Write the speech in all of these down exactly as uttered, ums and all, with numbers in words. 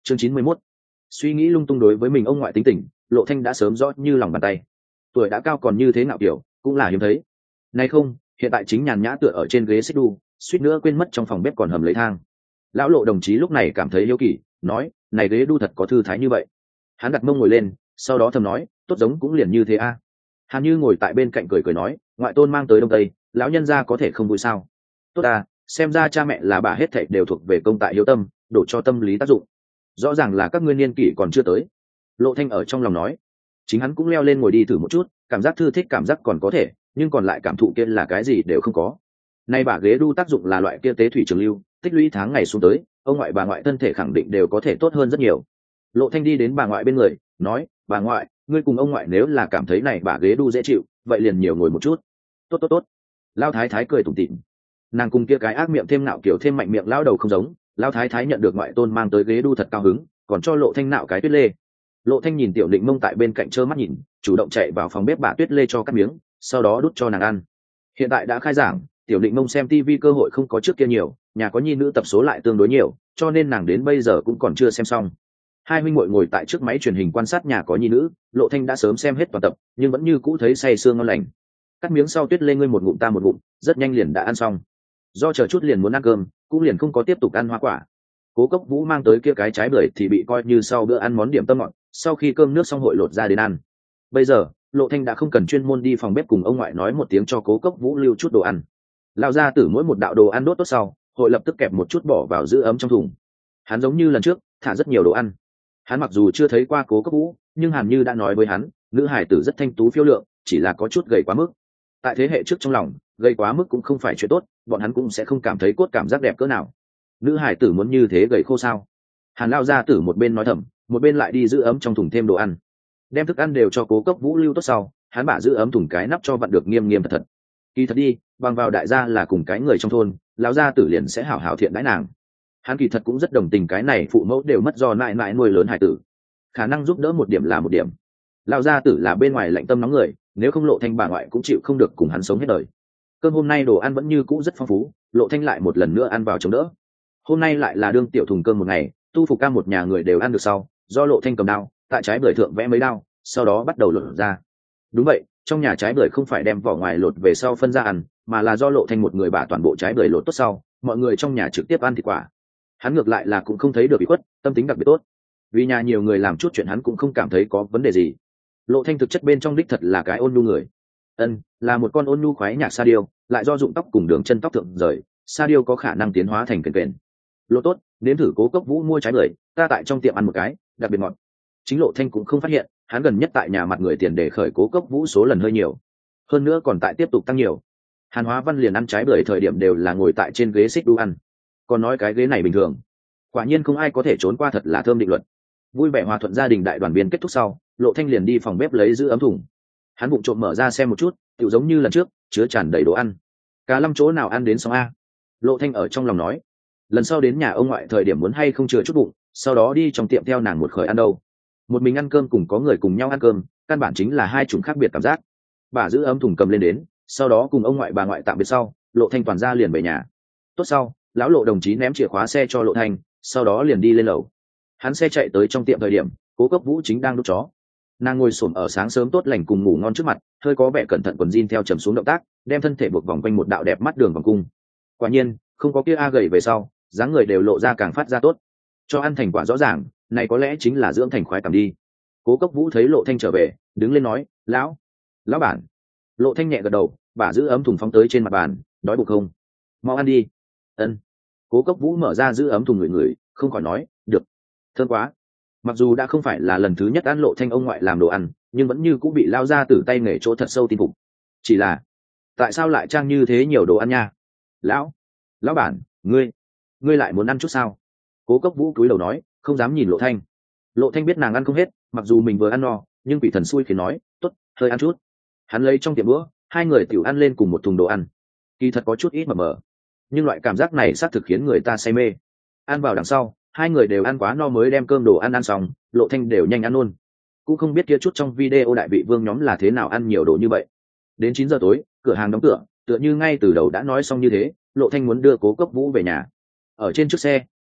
chương chín mươi mốt. Suy nghĩ lung tung đối với mình ông ngoại tính tình, Lộ Thanh đã sớm rõ như lòng bàn tay. Tuổi đã cao còn như thế ngạo kiểu, cũng là hiếm thấy. Nay không, hiện tại chính nhàn nhã tựa ở trên ghế xích đu, suýt nữa quên mất trong phòng bếp còn hầm lấy thang. Lão Lộ đồng chí lúc này cảm thấy hiếu kỳ, nói: "Này ghế đu thật có thư thái như vậy?" Hắn đặt mông ngồi lên, sau đó thầm nói: "Tốt giống cũng liền như thế a." À. Hàn Như ngồi tại bên cạnh cười cười nói: "Ngoại tôn mang tới Đông Tây, lão nhân gia có thể không vui sao?" "Tốt à, xem ra cha mẹ là bà hết thảy đều thuộc về công tại hiếu tâm, đổ cho tâm lý tác dụng. Rõ ràng là các ngươi niên kỷ còn chưa tới." Lộ Thanh ở trong lòng nói. Chính hắn cũng leo lên ngồi đi thử một chút, cảm giác thư thích cảm giác còn có thể, nhưng còn lại cảm thụ kia là cái gì đều không có. Nay bả ghế đu tác dụng là loại kia tế thủy trường lưu, tích lũy tháng ngày xuống tới, ông ngoại bà ngoại thân thể khẳng định đều có thể tốt hơn rất nhiều. Lộ Thanh đi đến bà ngoại bên người, nói: "Bà ngoại, ngươi cùng ông ngoại nếu là cảm thấy này bả ghế đu dễ chịu, vậy liền nhiều ngồi một chút." "Tốt tốt tốt." Lão thái thái cười tủm tỉm. Nàng cùng kia cái ác miệng thêm nạo kiểu thêm mạnh miệng lão đầu không giống, Lão thái thái nhận được ngoại tôn mang tới ghế đu thật cao hứng, còn cho Lộ Thanh nạo cái tuyết lê. Lộ Thanh nhìn Tiểu Định Mông tại bên cạnh trơ mắt nhìn, chủ động chạy vào phòng bếp bả tuyết lê cho cắt miếng, sau đó đút cho nàng ăn. Hiện tại đã khai giảng, Tiểu Định Mông xem tivi cơ hội không có trước kia nhiều, nhà có nhi nữ tập số lại tương đối nhiều, cho nên nàng đến bây giờ cũng còn chưa xem xong. Hai huynh muội ngồi tại trước máy truyền hình quan sát nhà có nhi nữ, Lộ Thanh đã sớm xem hết toàn tập, nhưng vẫn như cũ thấy say sương ngon lành. Cắt miếng sau tuyết lê ngươi một ngụm ta một ngụm, rất nhanh liền đã ăn xong. Do chờ chút liền muốn ăn cơm, cũng liền không có tiếp tục ăn hoa quả. Cố Cốc Vũ mang tới kia cái trái bưởi thì bị coi như sau bữa ăn món điểm tâm ngọt, sau khi cơm nước xong hội lột ra đến ăn. Bây giờ, Lộ Thanh đã không cần chuyên môn đi phòng bếp cùng ông ngoại nói một tiếng cho Cố Cốc Vũ lưu chút đồ ăn. Lão gia tử mỗi một đạo đồ ăn đốt tốt sau, hội lập tức kẹp một chút bỏ vào giữ ấm trong thùng. Hắn giống như lần trước, thả rất nhiều đồ ăn. Hắn mặc dù chưa thấy qua Cố Cốc Vũ, nhưng Hàn Như đã nói với hắn, nữ hải tử rất thanh tú phiêu lượng, chỉ là có chút gầy quá mức. Tại thế hệ trước trong lòng, gầy quá mức cũng không phải chuyện tốt, bọn hắn cũng sẽ không cảm thấy cốt cảm giác đẹp cỡ nào. Nữ hải tử muốn như thế gầy khô sao? Hàn lão gia tử một bên nói thầm, một bên lại đi giữ ấm trong thùng thêm đồ ăn. Đem thức ăn đều cho Cố Cốc Vũ lưu tốt sau, hắn bả giữ ấm thùng cái nắp cho vặn được nghiêm nghiêm thật thật. Kỳ thật đi, bằng vào đại gia là cùng cái người trong thôn, lão gia tử liền sẽ hảo hảo thiện đãi nàng. Hắn kỳ thật cũng rất đồng tình cái này phụ mẫu đều mất do nại nại nuôi lớn hải tử, khả năng giúp đỡ một điểm là một điểm. Lão gia tử là bên ngoài lạnh tâm nóng người, nếu không Lộ Thanh bà ngoại cũng chịu không được cùng hắn sống hết đời. Cơm hôm nay đồ ăn vẫn như cũ rất phong phú, Lộ Thanh lại một lần nữa ăn vào chống đỡ. Hôm nay lại là đương tiểu thùng cơm một ngày, tu phục ca một nhà người đều ăn được sau, do Lộ Thanh cầm đao, tại trái bưởi thượng vẽ mấy đao, sau đó bắt đầu lột ra. Đúng vậy, trong nhà trái bưởi không phải đem vỏ ngoài lột về sau phân ra ăn, mà là do Lộ Thanh một người bả toàn bộ trái bưởi lột tốt sau, mọi người trong nhà trực tiếp ăn thịt quả. Hắn ngược lại là cũng không thấy được bị khuất, tâm tính đặc biệt tốt. Vì nhà nhiều người làm chút chuyện hắn cũng không cảm thấy có vấn đề gì. Lộ Thanh thực chất bên trong đích thật là cái ôn nhu người. Ân, là một con ôn nhu khoái nhạc sa điêu, lại do dụng tóc cùng đường chân tóc thượng rời, sa điêu có khả năng tiến hóa thành kền kền. Lộ tốt, nếm thử Cố Cốc Vũ mua trái bưởi, ta tại trong tiệm ăn một cái, đặc biệt ngọt. Chính Lộ Thanh cũng không phát hiện, hắn gần nhất tại nhà mặt người tiền để khởi Cố Cốc Vũ số lần hơi nhiều, hơn nữa còn tại tiếp tục tăng nhiều. Hàn Hóa Văn liền ăn trái bưởi thời điểm đều là ngồi tại trên ghế xích đu ăn, còn nói cái ghế này bình thường. Quả nhiên không ai có thể trốn qua thật là thơm định luật. Vui vẻ hòa thuận gia đình đại đoàn viên kết thúc sau, Lộ Thanh liền đi phòng bếp lấy giữ ấm thùng. Hắn vụng trộm mở ra xem một chút, tựu giống như lần trước, chứa tràn đầy đồ ăn. Cả lâm chỗ nào ăn đến xong a? Lộ Thanh ở trong lòng nói. Lần sau đến nhà ông ngoại thời điểm muốn hay không chừa chút bụng, sau đó đi trong tiệm theo nàng một khởi ăn đâu. Một mình ăn cơm cùng có người cùng nhau ăn cơm, căn bản chính là hai chủng khác biệt cảm giác. Bà giữ ấm thùng cầm lên đến, sau đó cùng ông ngoại bà ngoại tạm biệt sau, Lộ Thanh toàn ra liền về nhà. Tốt sau, lão Lộ đồng chí ném chìa khóa xe cho Lộ Thanh, sau đó liền đi lên lầu. Hắn xe chạy tới trong tiệm thời điểm, Cố Cốc Vũ chính đang đút chó. Nàng ngồi xổm ở sáng sớm tốt lành cùng ngủ ngon trước mặt, hơi có vẻ cẩn thận quần jean theo trầm xuống động tác, đem thân thể buộc vòng quanh một đạo đẹp mắt đường vòng cung. Quả nhiên, không có kia a gầy về sau, dáng người đều lộ ra càng phát ra tốt. Cho ăn thành quả rõ ràng, này có lẽ chính là dưỡng thành khoái cảm đi. Cố Cốc Vũ thấy Lộ Thanh trở về, đứng lên nói: "Lão, lão bản." Lộ Thanh nhẹ gật đầu, bà giữ ấm thùng phóng tới trên mặt bàn, đói bụng không? Mau ăn đi. Ân. Cố Cốc Vũ mở ra giữ ấm thùng ngửi ngửi, không khỏi nói: "Được, thơm quá." Mặc dù đã không phải là lần thứ nhất ăn Lộ Thanh ông ngoại làm đồ ăn, nhưng vẫn như cũng bị lao ra từ tay nghề chỗ thật sâu tin phục. Chỉ là, tại sao lại trang như thế nhiều đồ ăn nha? Lão, lão bản, ngươi, ngươi lại muốn ăn chút sao? Cố Cốc Vũ cúi đầu nói, không dám nhìn Lộ Thanh. Lộ Thanh biết nàng ăn không hết, mặc dù mình vừa ăn no, nhưng quỷ thần xui khiến nói, tốt, hơi ăn chút. Hắn lấy trong tiệm bữa, hai người tiểu ăn lên cùng một thùng đồ ăn. Kỳ thật có chút ít mờ mờ, nhưng loại cảm giác này xác thực khiến người ta say mê. Ăn vào đằng sau, hai người đều ăn quá no mới đem cơm đồ ăn ăn xong, Lộ Thanh đều nhanh ăn luôn. Cũng không biết kia chút trong video đại vị vương nhóm là thế nào ăn nhiều đồ như vậy. Đến chín giờ tối, cửa hàng đóng cửa, tựa như ngay từ đầu đã nói xong như thế, Lộ Thanh muốn đưa Cố Cốc Vũ về nhà. Ở trên chiếc xe,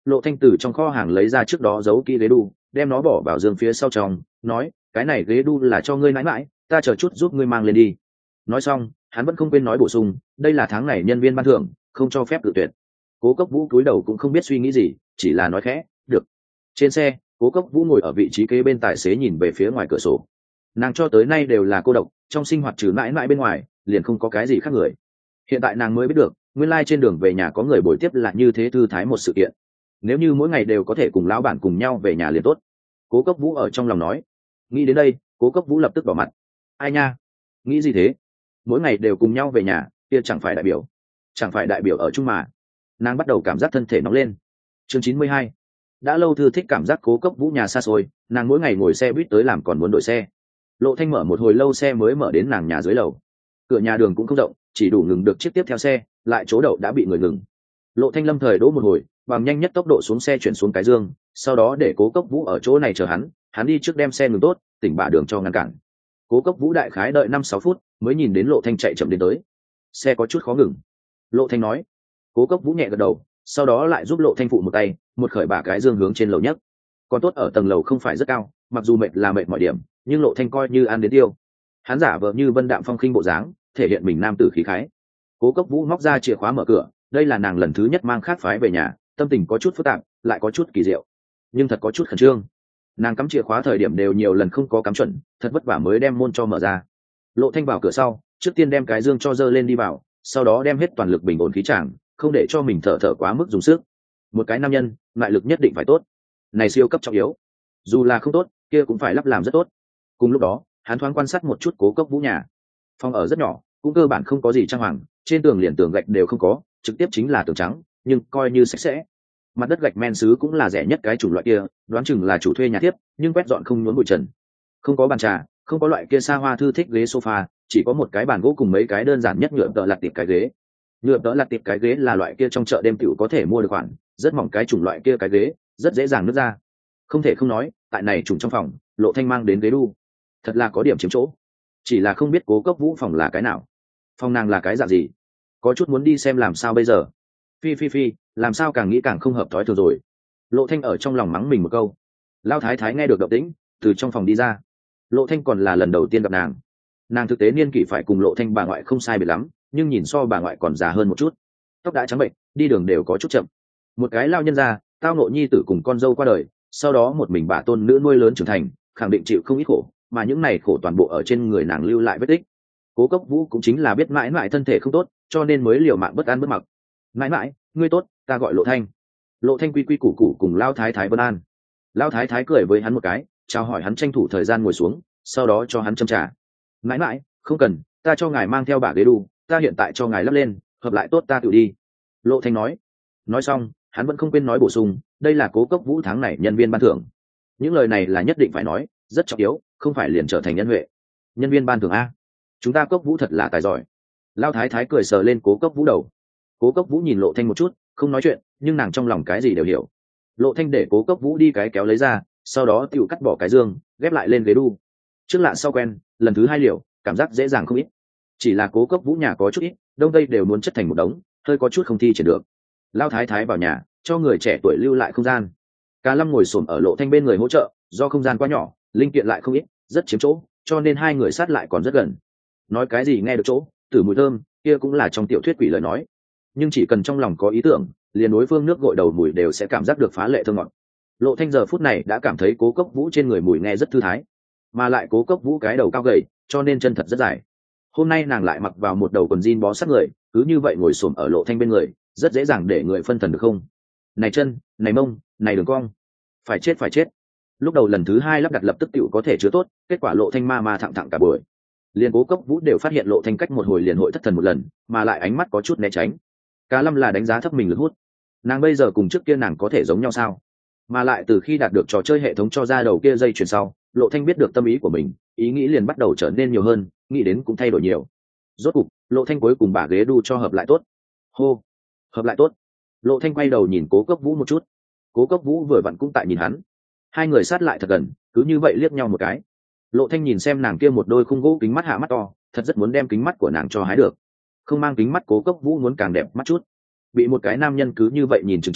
Lộ Thanh từ trong kho hàng lấy ra trước đó giấu kỹ ghế đu, đem nó bỏ vào giường phía sau trong, nói, cái này ghế đu là cho ngươi mãi mãi, ta chờ chút giúp ngươi mang lên đi. Nói xong, hắn vẫn không quên nói bổ sung, đây là tháng này nhân viên ban thưởng, không cho phép cự tuyệt. Cố Cốc Vũ cúi đầu cũng không biết suy nghĩ gì, chỉ là nói khẽ, được. Trên xe, Cố Cốc Vũ ngồi ở vị trí kế bên tài xế nhìn về phía ngoài cửa sổ. Nàng cho tới nay đều là cô độc, trong sinh hoạt trừ mãi mãi bên ngoài, liền không có cái gì khác người. Hiện tại nàng mới biết được, nguyên lai trên đường về nhà có người bồi tiếp là như thế thư thái một sự kiện. Nếu như mỗi ngày đều có thể cùng lão bản cùng nhau về nhà liền tốt. Cố Cốc Vũ ở trong lòng nói. Nghĩ đến đây, Cố Cốc Vũ lập tức bỏ mặt. Ai nha, nghĩ gì thế? Mỗi ngày đều cùng nhau về nhà, kia chẳng phải đại biểu, chẳng phải đại biểu ở chung mà. Nàng bắt đầu cảm giác thân thể nóng lên. Chương chín mươi hai. Đã lâu thư thích cảm giác Cố Cốc Vũ nhà xa xôi, nàng mỗi ngày ngồi xe buýt tới làm còn muốn đổi xe. Lộ Thanh mở một hồi lâu xe mới mở đến nàng nhà dưới lầu. Cửa nhà đường cũng không rộng, chỉ đủ ngừng được chiếc tiếp theo xe, lại chỗ đậu đã bị người ngừng. Lộ Thanh lâm thời đỗ một hồi, bằng nhanh nhất tốc độ xuống xe chuyển xuống cái dương, sau đó để Cố Cốc Vũ ở chỗ này chờ hắn, hắn đi trước đem xe ngừng tốt, tỉnh bả đường cho ngăn cản. Cố Cốc Vũ đại khái đợi năm sáu phút mới nhìn đến Lộ Thanh chạy chậm đến tới. Xe có chút khó ngừng. Lộ Thanh nói. Cố Cốc Vũ nhẹ gật đầu, sau đó lại giúp Lộ Thanh phụ một tay, một khởi bả cái dương hướng trên lầu nhất. Còn tốt ở tầng lầu không phải rất cao, mặc dù mệt là mệt mọi điểm, nhưng Lộ Thanh coi như ăn đến tiêu. Hắn giả vờ như vân đạm phong khinh bộ dáng, thể hiện mình nam tử khí khái. Cố Cốc Vũ móc ra chìa khóa mở cửa, đây là nàng lần thứ nhất mang khác phái về nhà, tâm tình có chút phức tạp, lại có chút kỳ diệu, nhưng thật có chút khẩn trương. Nàng cắm chìa khóa thời điểm đều nhiều lần không có cắm chuẩn, thật vất vả mới đem môn cho mở ra. Lộ Thanh vào cửa sau, trước tiên đem cái dương cho dơ lên đi vào, sau đó đem hết toàn lực bình ổn khí tràng, không để cho mình thở thở quá mức dùng sức. Một cái nam nhân, ngại lực nhất định phải tốt, này siêu cấp trọng yếu. Dù là không tốt, kia cũng phải lắp làm rất tốt. Cùng lúc đó, hắn thoáng quan sát một chút Cố Cốc Vũ nhà. Phòng ở rất nhỏ, cũng cơ bản không có gì trang hoàng, trên tường liền tường gạch đều không có, trực tiếp chính là tường trắng, nhưng coi như sạch sẽ. Mặt đất gạch men sứ cũng là rẻ nhất cái chủng loại kia, đoán chừng là chủ thuê nhà tiếp, nhưng quét dọn không nhốn bụi trần. Không có bàn trà, không có loại kia xa hoa thư thích ghế sofa, chỉ có một cái bàn gỗ cùng mấy cái đơn giản nhất nhựa tợ lặt tiệp cái ghế. Nhựa tợ lặt tiệp cái ghế là loại kia trong chợ đêm tiểu có thể mua được khoản, rất mỏng cái chủng loại kia cái ghế, rất dễ dàng nứt ra. Không thể không nói, tại này chủng trong phòng, Lộ Thanh mang đến ghế đu, thật là có điểm chiếm chỗ. Chỉ là không biết Cố Cốc Vũ phòng là cái nào, phòng nàng là cái dạng gì, có chút muốn đi xem làm sao bây giờ. Phi phi phi, làm sao càng nghĩ càng không hợp thói thường rồi. Lộ Thanh ở trong lòng mắng mình một câu. Lao thái thái nghe được động tĩnh, từ trong phòng đi ra. Lộ Thanh còn là lần đầu tiên gặp nàng. Nàng thực tế niên kỷ phải cùng Lộ Thanh bà ngoại không sai biệt lắm, nhưng nhìn so bà ngoại còn già hơn một chút. Tóc đã trắng bệnh, đi đường đều có chút chậm. Một cái lao nhân gia, tao ngộ nhi tử cùng con dâu qua đời, sau đó một mình bà tôn nữ nuôi lớn trưởng thành, khẳng định chịu không ít khổ, mà những này khổ toàn bộ ở trên người nàng lưu lại vết tích. Cố Cốc Vũ cũng chính là biết mãi mãi thân thể không tốt, cho nên mới liều mạng bất ăn bất mặc. Mãi mãi, ngươi tốt, ta gọi Lộ Thanh. Lộ Thanh quy quy củ củ cùng lao thái thái vân an. Lao thái thái cười với hắn một cái, chào hỏi hắn tranh thủ thời gian ngồi xuống, sau đó cho hắn châm trà. Mãi mãi, không cần, ta cho ngài mang theo bả ghế đu, ta hiện tại cho ngài lắp lên, hợp lại tốt ta tự đi. Lộ Thanh nói. Nói xong, hắn vẫn không quên nói bổ sung, đây là Cố Cốc Vũ tháng này nhân viên ban thưởng. Những lời này là nhất định phải nói, rất trọng yếu, không phải liền trở thành nhân huệ. Nhân viên ban thưởng a, chúng ta Cốc Vũ thật là tài giỏi. Lao thái thái cười sờ lên Cố Cốc Vũ đầu. Cố Cốc Vũ nhìn Lộ Thanh một chút, không nói chuyện, nhưng nàng trong lòng cái gì đều hiểu. Lộ Thanh để Cố Cốc Vũ đi cái kéo lấy ra, sau đó tiểu cắt bỏ cái dương, ghép lại lên ghế đu. Trước lạ sau quen, lần thứ hai liều, cảm giác dễ dàng không ít. Chỉ là Cố Cốc Vũ nhà có chút ít, đông tây đều muốn chất thành một đống, hơi có chút không thi triển được. Lao thái thái vào nhà, cho người trẻ tuổi lưu lại không gian. Cả Lâm ngồi xổm ở Lộ Thanh bên người hỗ trợ, do không gian quá nhỏ, linh kiện lại không ít, rất chiếm chỗ, cho nên hai người sát lại còn rất gần. Nói cái gì nghe được chỗ, từ mùi thơm, kia cũng là trong tiểu thuyết quỷ lời nói. Nhưng chỉ cần trong lòng có ý tưởng, liền đối phương nước gội đầu mùi đều sẽ cảm giác được phá lệ thơm ngọt. Lộ Thanh giờ phút này đã cảm thấy Cố Cốc Vũ trên người mùi nghe rất thư thái, mà lại Cố Cốc Vũ cái đầu cao gầy, cho nên chân thật rất dài. Hôm nay nàng lại mặc vào một đầu quần jean bó sát người, cứ như vậy ngồi xổm ở Lộ Thanh bên người, rất dễ dàng để người phân thần được không? Này chân, này mông, này đường cong, phải chết phải chết. Lúc đầu lần thứ hai lắp đặt lập tức tựu có thể chứa tốt, kết quả Lộ Thanh ma ma thẳng thẳng cả buổi. Liền Cố Cốc Vũ đều phát hiện Lộ Thanh cách một hồi liền hội thất thần một lần, mà lại ánh mắt có chút né tránh. Cá Lâm là đánh giá thấp mình lực hút. Nàng bây giờ cùng trước kia nàng có thể giống nhau sao? Mà lại từ khi đạt được trò chơi hệ thống cho ra đầu kia dây chuyền sau, Lộ Thanh biết được tâm ý của mình, ý nghĩ liền bắt đầu trở nên nhiều hơn, nghĩ đến cũng thay đổi nhiều. Rốt cục, Lộ Thanh cuối cùng bả ghế đu cho hợp lại tốt. Hô, hợp lại tốt. Lộ Thanh quay đầu nhìn Cố Cốc Vũ một chút. Cố Cốc Vũ vừa vặn cũng tại nhìn hắn. Hai người sát lại thật gần, cứ như vậy liếc nhau một cái. Lộ Thanh nhìn xem nàng kia một đôi khung gỗ kính mắt hạ mắt to, thật rất muốn đem kính mắt của nàng cho hái được. Không mang kính mắt Cố Cốc Vũ muốn càng đẹp mắt chút. Bị một cái nam nhân cứ như vậy nhìn chừng chừng,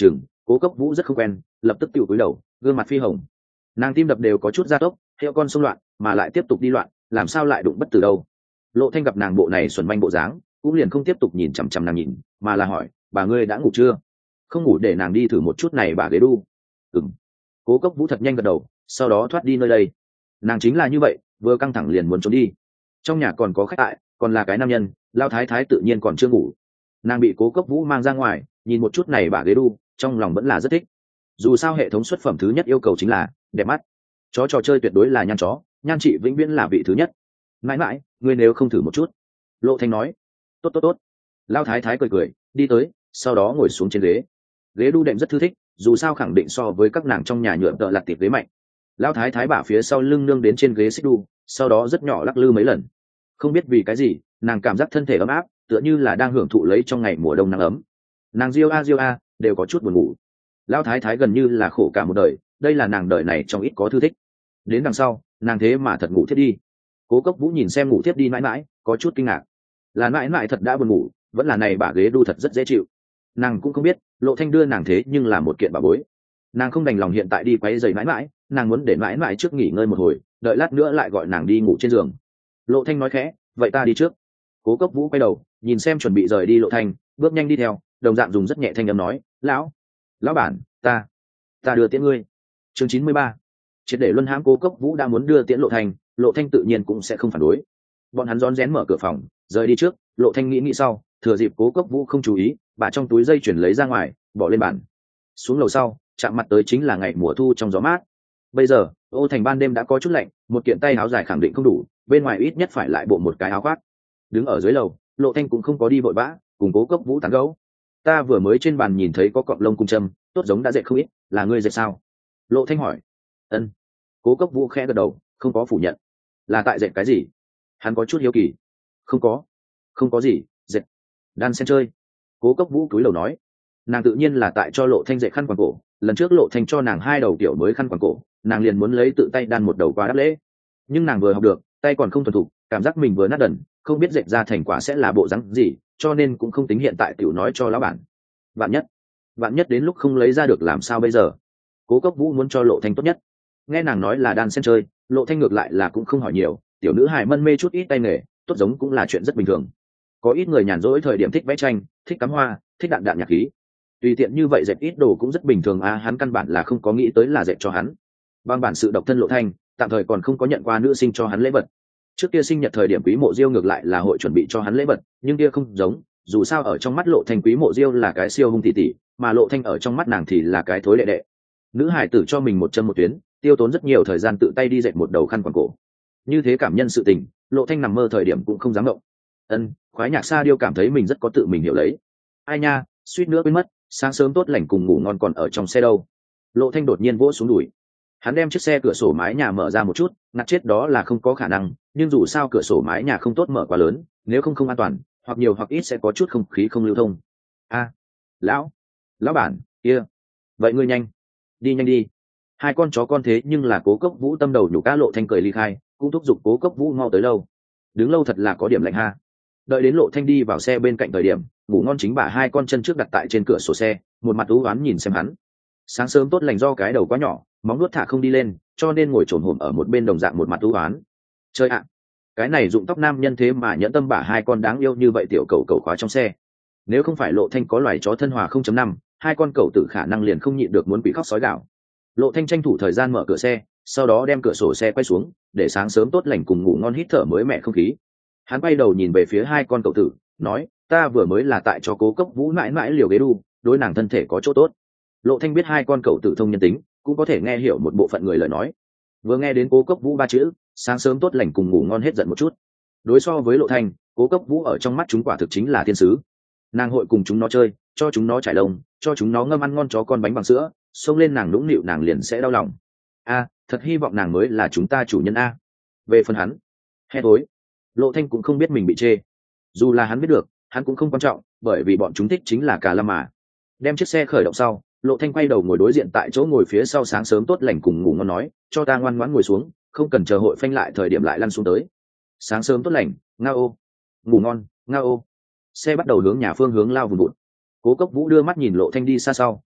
Cố Cốc Vũ rất không quen, lập tức tự cúi đầu, gương mặt phi hồng. Nàng tim đập đều có chút gia tốc, hiệu con xung loạn mà lại tiếp tục đi loạn, làm sao lại đụng bất tử đâu. Lộ Thanh gặp nàng bộ này xuẩn manh bộ dáng, cũng liền không tiếp tục nhìn chằm chằm nàng nhìn, mà là hỏi, bà ngươi đã ngủ chưa? Không ngủ để nàng đi thử một chút này bà ghế đu. Ừm. Cố Cốc Vũ thật nhanh gật đầu, sau đó thoát đi nơi đây. Nàng chính là như vậy, vừa căng thẳng liền muốn trốn đi. Trong nhà còn có khách tại, còn là cái nam nhân, Lao Thái Thái tự nhiên còn chưa ngủ. Nàng bị Cố Cốc Vũ mang ra ngoài, nhìn một chút này bà ghế đu, trong lòng vẫn là rất thích. Dù sao hệ thống xuất phẩm thứ nhất yêu cầu chính là đẹp mắt. Chó trò chơi tuyệt đối là nhan chó, nhan chị vĩnh viễn là vị thứ nhất. Mãi mãi, ngươi nếu không thử một chút. Lộ Thanh nói. Tốt tốt tốt. Lao Thái Thái cười cười, đi tới, sau đó ngồi xuống trên ghế. Ghế đu đệm rất thư thích, dù sao khẳng định so với các nàng trong nhà nhựa tợ lặt tiệp ghế mạnh. Lao Thái Thái bả phía sau lưng nương đến trên ghế xích đu, sau đó rất nhỏ lắc lư mấy lần. Không biết vì cái gì, nàng cảm giác thân thể ấm áp, tựa như là đang hưởng thụ lấy trong ngày mùa đông nắng ấm. Nàng riêu a riêu a, đều có chút buồn ngủ. Lao Thái Thái gần như là khổ cả một đời, đây là nàng đời này trong ít có thư thích. Đến đằng sau, nàng thế mà thật ngủ thiết đi. Cố Cốc Vũ nhìn xem ngủ thiết đi mãi mãi, có chút kinh ngạc. Là mãi mãi thật đã buồn ngủ, vẫn là này bả ghế đu thật rất dễ chịu. Nàng cũng không biết, Lộ Thanh đưa nàng thế nhưng là một kiện bảo bối. Nàng không đành lòng hiện tại đi quấy giày mãi mãi, nàng muốn để mãi mãi trước nghỉ ngơi một hồi, đợi lát nữa lại gọi nàng đi ngủ trên giường. Lộ Thanh nói khẽ, vậy ta đi trước. Cố Cốc Vũ quay đầu, nhìn xem chuẩn bị rời đi Lộ Thanh, bước nhanh đi theo, đồng dạng dùng rất nhẹ thanh âm nói, lão, lão bản, ta, ta đưa tiễn ngươi. Chương chín mươi ba. Triệt để luân hãm. Cố Cốc Vũ đã muốn đưa tiễn Lộ Thanh, Lộ Thanh tự nhiên cũng sẽ không phản đối. Bọn hắn rón rén mở cửa phòng, rời đi trước. Lộ Thanh nghĩ nghĩ sau, thừa dịp Cố Cốc Vũ không chú ý, bà trong túi dây chuyển lấy ra ngoài, bỏ lên bàn. Xuống lầu sau, chạm mặt tới chính là ngày mùa thu trong gió mát. Bây giờ ô thành ban đêm đã có chút lạnh, một kiện tay áo dài khẳng định không đủ, bên ngoài ít nhất phải lại bộ một cái áo khoác. Đứng ở dưới lầu, Lộ Thanh cũng không có đi vội vã, cùng Cố Cốc Vũ tán gẫu. Ta vừa mới trên bàn nhìn thấy có cọng lông cung châm, tốt giống đã dệt không ít, là ngươi dệt sao? Lộ Thanh hỏi. Ân. Cố Cốc Vũ khẽ gật đầu, không có phủ nhận. Là tại dệt cái gì? Hắn có chút hiếu kỳ. Không có, không có gì, dệt đan sen chơi. Cố Cốc Vũ cúi đầu nói. Nàng tự nhiên là tại cho Lộ Thanh dệt khăn quàng cổ, lần trước Lộ Thanh cho nàng hai đầu kiểu mới khăn quàng cổ, nàng liền muốn lấy tự tay đan một đầu qua đáp lễ. Nhưng nàng vừa học được, tay còn không thuần thục, cảm giác mình vừa nát đần, không biết dệt ra thành quả sẽ là bộ dáng gì, cho nên cũng không tính hiện tại tiểu nói cho lão bản. Vạn nhất, vạn nhất đến lúc không lấy ra được làm sao bây giờ? Cố Cốc Vũ muốn cho Lộ Thanh tốt nhất. Nghe nàng nói là đan sen chơi, Lộ Thanh ngược lại là cũng không hỏi nhiều, tiểu nữ hài mân mê chút ít tay nghề, tốt giống cũng là chuyện rất bình thường. Có ít người nhàn rỗi thời điểm thích vẽ tranh, thích cắm hoa, thích đạn đạn nhạc khí. Tùy tiện như vậy dệt ít đồ cũng rất bình thường à, hắn căn bản là không có nghĩ tới là dệt cho hắn. Bằng bản sự độc thân Lộ Thanh, tạm thời còn không có nhận qua nữ sinh cho hắn lễ vật. Trước kia sinh nhật thời điểm Quý Mộ Diêu ngược lại là hội chuẩn bị cho hắn lễ vật, nhưng kia không giống, dù sao ở trong mắt Lộ Thanh Quý Mộ Diêu là cái siêu hung tỷ tỷ, mà Lộ Thanh ở trong mắt nàng thì là cái thối đệ đệ. Nữ hải tử cho mình một chân một tuyến, tiêu tốn rất nhiều thời gian tự tay đi dệt một đầu khăn quàng cổ. Như thế cảm nhân sự tình, Lộ Thanh nằm mơ thời điểm cũng không dám động. Ân, khoái nhạc Sa Điêu cảm thấy mình rất có tự mình hiểu lấy. Ai nha, suýt nữa quên mất, sáng sớm tốt lành cùng ngủ ngon còn ở trong xe đâu. Lộ Thanh đột nhiên vỗ xuống đùi. Hắn đem chiếc xe cửa sổ mái nhà mở ra một chút, ngặt chết đó là không có khả năng, nhưng dù sao cửa sổ mái nhà không tốt mở quá lớn, nếu không không an toàn, hoặc nhiều hoặc ít sẽ có chút không khí không lưu thông. A, lão, lão bản, kia, vậy ngươi nhanh, đi nhanh đi. Hai con chó con thế nhưng là Cố Cốc Vũ tâm đầu nhủ cá. Lộ Thanh cười ly khai, cũng thúc giục Cố Cốc Vũ mau tới lâu. Đứng lâu thật là có điểm lạnh ha. Đợi đến Lộ Thanh đi vào xe bên cạnh thời điểm, ngủ ngon chính bà hai con chân trước đặt tại trên cửa sổ xe, một mặt u oán nhìn xem hắn. Sáng sớm tốt lành do cái đầu quá nhỏ, móng nuốt thả không đi lên, cho nên ngồi trồn hổm ở một bên đồng dạng một mặt u oán. Chơi ạ, cái này dụng tóc nam nhân thế mà nhẫn tâm bả hai con đáng yêu như vậy tiểu cầu cầu khóa trong xe. Nếu không phải Lộ Thanh có loài chó thân hòa không chấm năm, hai con cầu tử khả năng liền không nhịn được muốn quỷ khóc sói gào. Lộ Thanh tranh thủ thời gian mở cửa xe, sau đó đem cửa sổ xe quay xuống, để sáng sớm tốt lành cùng ngủ ngon hít thở mới mẻ không khí. Hắn quay đầu nhìn về phía hai con cậu tử, nói, ta vừa mới là tại cho Cố Cốc Vũ mãi mãi liều ghế đu, đối nàng thân thể có chỗ tốt. Lộ Thanh biết hai con cậu tử thông nhân tính, cũng có thể nghe hiểu một bộ phận người lời nói. Vừa nghe đến Cố Cốc Vũ ba chữ, sáng sớm tốt lành cùng ngủ ngon hết giận một chút. Đối so với Lộ Thanh, Cố Cốc Vũ ở trong mắt chúng quả thực chính là thiên sứ. Nàng hội cùng chúng nó chơi, cho chúng nó trải lông, cho chúng nó ngâm ăn ngon chó con bánh bằng sữa, xông lên nàng nũng nịu nàng liền sẽ đau lòng. A, thật hy vọng nàng mới là chúng ta chủ nhân a. Về phần hắn, he tối. Lộ Thanh cũng không biết mình bị chê. Dù là hắn biết được, hắn cũng không quan trọng, bởi vì bọn chúng thích chính là cả lâm mà. Đem chiếc xe khởi động sau, Lộ Thanh quay đầu ngồi đối diện tại chỗ ngồi phía sau sáng sớm tốt lành cùng ngủ ngon nói, cho ta ngoan ngoãn ngồi xuống, không cần chờ hội phanh lại thời điểm lại lăn xuống tới. Sáng sớm tốt lành, nga ô. Ngủ ngon, nga ô. Xe bắt đầu hướng nhà phương hướng lao vùn vụt. Cố Cốc Vũ đưa mắt nhìn Lộ Thanh đi xa sau,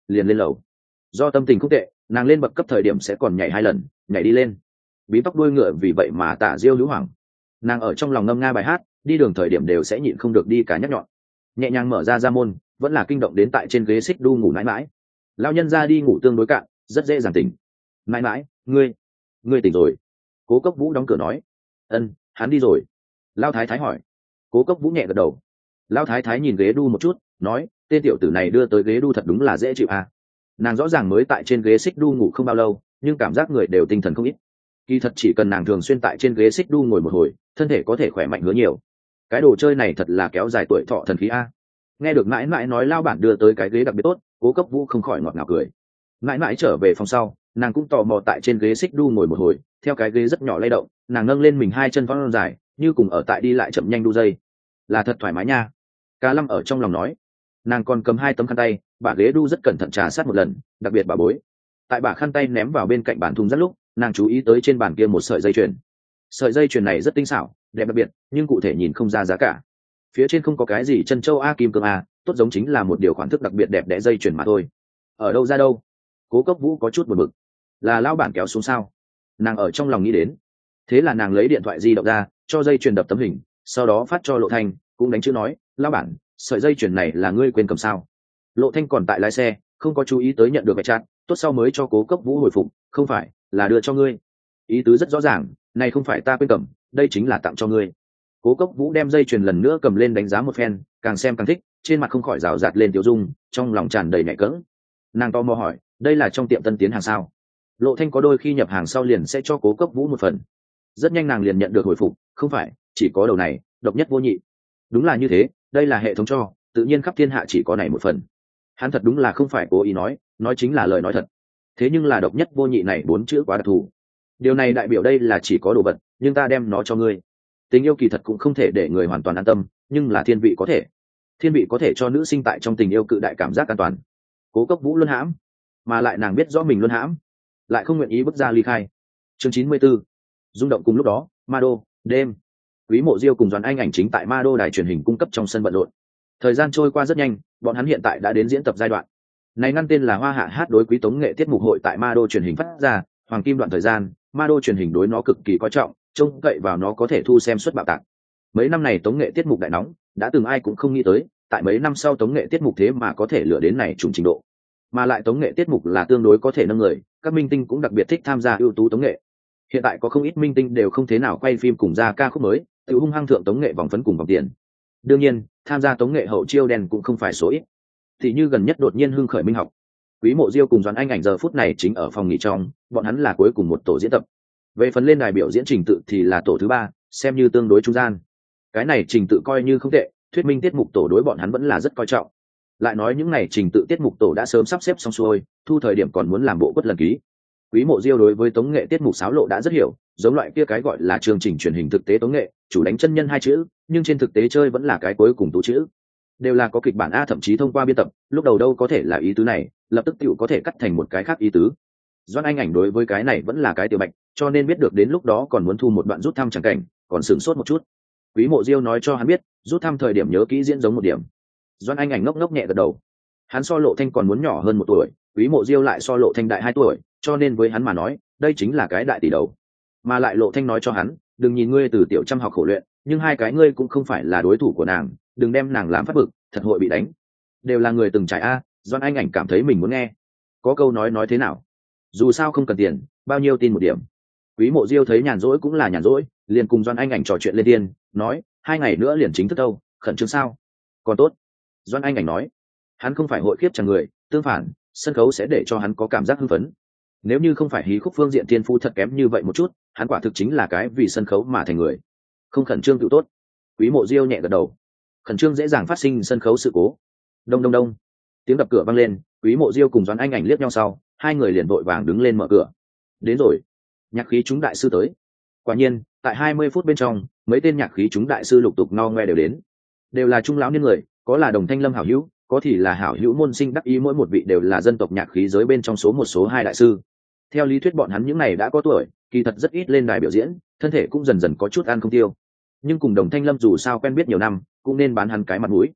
liền lên lầu. Do tâm tình không tệ, nàng lên bậc cấp thời điểm sẽ còn nhảy hai lần, nhảy đi lên bí tóc đuôi ngựa, vì vậy mà tả diêu hữu hoảng. Nàng ở trong lòng ngâm nga bài hát, đi đường thời điểm đều sẽ nhịn không được đi cả nhắc nhọn. Nhẹ nhàng mở ra ra môn, vẫn là kinh động đến tại trên ghế xích đu ngủ mãi mãi. Lao nhân ra đi ngủ tương đối cạn, rất dễ dàng tỉnh. Mãi mãi, ngươi ngươi tỉnh rồi? Cố Cốc Vũ đóng cửa nói. Ân, hắn đi rồi. Lao thái thái hỏi. Cố Cốc Vũ nhẹ gật đầu. Lao thái thái nhìn ghế đu một chút, nói, tên tiểu tử này đưa tới ghế đu thật đúng là dễ chịu à. Nàng rõ ràng mới tại trên ghế xích đu ngủ không bao lâu, nhưng cảm giác người đều tinh thần không ít. Kỳ thật chỉ cần nàng thường xuyên tại trên ghế xích đu ngồi một hồi, thân thể có thể khỏe mạnh hứa nhiều. Cái đồ chơi này thật là kéo dài tuổi thọ thần khí a. Nghe được mãi mãi nói Lao bản đưa tới cái ghế đặc biệt tốt, Cố Cốc Vũ không khỏi ngọt ngào cười. Mãi mãi trở về phòng sau, nàng cũng tò mò tại trên ghế xích đu ngồi một hồi, theo cái ghế rất nhỏ lay động, nàng nâng lên mình hai chân thon dài, như cùng ở tại đi lại chậm nhanh đu dây. Là thật thoải mái nha. Cá Lâm ở trong lòng nói. Nàng còn cầm hai tấm khăn tay, bả ghế đu rất cẩn thận trà sát một lần, đặc biệt bà bối. Tại bả khăn tay ném vào bên cạnh bàn thùng rất lúc, nàng chú ý tới trên bàn kia một sợi dây chuyền. Sợi dây chuyền này rất tinh xảo, đẹp đặc biệt, nhưng cụ thể nhìn không ra giá cả. Phía trên không có cái gì chân châu a kim cương a, tốt giống chính là một điều khoản thức đặc biệt đẹp đẽ dây chuyền mà thôi. Ở đâu ra đâu? Cố Cốc Vũ có chút buồn bực. Là lão bản kéo xuống sao? Nàng ở trong lòng nghĩ đến. Thế là nàng lấy điện thoại di động ra, cho dây chuyền đập tấm hình, sau đó phát cho Lộ Thanh, cũng đánh chữ nói, lão bản, sợi dây chuyền này là ngươi quên cầm sao? Lộ Thanh còn tại lái xe, không có chú ý tới nhận được cái chat, tốt sau mới cho Cố Cốc Vũ hồi phục, không phải, là đưa cho ngươi. Ý tứ rất rõ ràng, này không phải ta quên cầm, đây chính là tặng cho ngươi. Cố Cốc Vũ đem dây chuyền lần nữa cầm lên đánh giá một phen, càng xem càng thích, trên mặt không khỏi rào rạt lên tiêu dung, trong lòng tràn đầy nhẹ cẫng. Nàng to mò hỏi, đây là trong tiệm Tân Tiến hàng sao? Lộ Thanh có đôi khi nhập hàng sau liền sẽ cho Cố Cốc Vũ một phần. Rất nhanh nàng liền nhận được hồi phục, không phải, chỉ có đầu này, độc nhất vô nhị. Đúng là như thế, đây là hệ thống cho, tự nhiên khắp thiên hạ chỉ có này một phần. Hắn thật đúng là không phải cố ý nói, nói chính là lời nói thật. Thế nhưng là độc nhất vô nhị này bốn chữ quá đặc thù. Điều này đại biểu đây là chỉ có đồ vật, nhưng ta đem nó cho ngươi. Tình yêu kỳ thật cũng không thể để người hoàn toàn an tâm, nhưng là thiên vị có thể. Thiên vị có thể cho nữ sinh tại trong tình yêu cự đại cảm giác an toàn. Cố Cốc Vũ luân hãm, mà lại nàng biết rõ mình luân hãm, lại không nguyện ý bước ra ly khai. Chương chín mươi 94. Rung động cùng lúc đó, Ma Đô, đêm. Quý Mộ Diêu cùng Doãn Anh ảnh chính tại Ma Đô đài truyền hình cung cấp trong sân bận rộn. Thời gian trôi qua rất nhanh, bọn hắn hiện tại đã đến diễn tập giai đoạn. Này ngăn tên là Hoa Hạ hát đối quý tống nghệ tiết mục hội tại Ma Đô truyền hình phát ra, hoàng kim đoạn thời gian, Ma Đô truyền hình đối nó cực kỳ coi trọng, trông cậy vào nó có thể thu xem suất bạo tạc. Mấy năm này tống nghệ tiết mục đại nóng, đã từng ai cũng không nghĩ tới, tại mấy năm sau tống nghệ tiết mục thế mà có thể lựa đến này trùng trình độ. Mà lại tống nghệ tiết mục là tương đối có thể nâng người, các minh tinh cũng đặc biệt thích tham gia ưu tú tống nghệ. Hiện tại có không ít minh tinh đều không thế nào quay phim cùng ra ca khúc mới, tự hung hăng thượng tống nghệ vòng phấn cùng vòng tiền. Đương nhiên, tham gia tống nghệ hậu chiêu đen cũng không phải số ít. Thì như gần nhất đột nhiên hưng khởi minh học, Quý Mộ Diêu cùng Doãn Anh ảnh giờ phút này chính ở phòng nghỉ trong, bọn hắn là cuối cùng một tổ diễn tập. Về phần lên đài biểu diễn trình tự thì là tổ thứ ba, xem như tương đối trung gian. Cái này trình tự coi như không tệ, thuyết minh tiết mục tổ đối bọn hắn vẫn là rất coi trọng. Lại nói những này trình tự tiết mục tổ đã sớm sắp xếp xong xuôi, thu thời điểm còn muốn làm bộ quất lần ký. Quý Mộ Diêu đối với tống nghệ tiết mục xáo lộ đã rất hiểu, giống loại kia cái gọi là chương trình truyền hình thực tế tống nghệ, chủ đánh chân nhân hai chữ, nhưng trên thực tế chơi vẫn là cái cuối cùng tú chữ. Đều là có kịch bản a, thậm chí thông qua biên tập, lúc đầu đâu có thể là ý tứ này, lập tức tiểu có thể cắt thành một cái khác ý tứ. Doãn Anh ảnh đối với cái này vẫn là cái tiểu bạch, cho nên biết được đến lúc đó còn muốn thu một đoạn rút thăm chẳng cảnh, còn sửng sốt một chút. Quý Mộ Diêu nói cho hắn biết, rút thăm thời điểm nhớ kỹ diễn giống một điểm. Doãn Anh ảnh ngốc ngốc nhẹ gật đầu. Hắn so Lộ Thanh còn muốn nhỏ hơn một tuổi, Quý Mộ Diêu lại so Lộ Thanh đại hai tuổi, cho nên với hắn mà nói, đây chính là cái đại tỷ đầu. Mà lại Lộ Thanh nói cho hắn, đừng nhìn ngươi từ tiểu chăm học khổ luyện, nhưng hai cái ngươi cũng không phải là đối thủ của nàng, đừng đem nàng làm phát bực, thật hội bị đánh. Đều là người từng trải a. Doãn Anh ảnh cảm thấy mình muốn nghe. Có câu nói nói thế nào? Dù sao không cần tiền, bao nhiêu tin một điểm. Quý Mộ Diêu thấy nhàn rỗi cũng là nhàn rỗi, liền cùng Doãn Anh ảnh trò chuyện lên tiên, nói, hai ngày nữa liền chính thức đâu, khẩn trương sao? Còn tốt. Doãn Anh ảnh nói, hắn không phải hội khiếp chẳng người, tương phản, sân khấu sẽ để cho hắn có cảm giác hưng phấn. Nếu như không phải hí khúc phương diện thiên phu thật kém như vậy một chút, hắn quả thực chính là cái vì sân khấu mà thành người. Không khẩn trương tự tốt. Quý Mộ Diêu nhẹ gật đầu. Khẩn trương dễ dàng phát sinh sân khấu sự cố. Đông đông đông. Tiếng đập cửa vang lên, Quý Mộ Diêu cùng Doãn Anh ảnh liếc nhau sau, hai người liền vội vàng đứng lên mở cửa. Đến rồi. Nhạc khí chúng đại sư tới. Quả nhiên, tại hai mươi phút bên trong, mấy tên nhạc khí chúng đại sư lục tục no ngoe đều đến. Đều là trung lão niên người, có là đồng thanh lâm hảo hữu, có thì là hảo hữu môn sinh đắc ý, mỗi một vị đều là dân tộc nhạc khí giới bên trong số một số hai đại sư. Theo lý thuyết bọn hắn những này đã có tuổi, kỳ thật rất ít lên đài biểu diễn, thân thể cũng dần dần có chút ăn không tiêu. Nhưng cùng đồng thanh lâm dù sao quen biết nhiều năm, cũng nên bán hắn cái mặt mũi.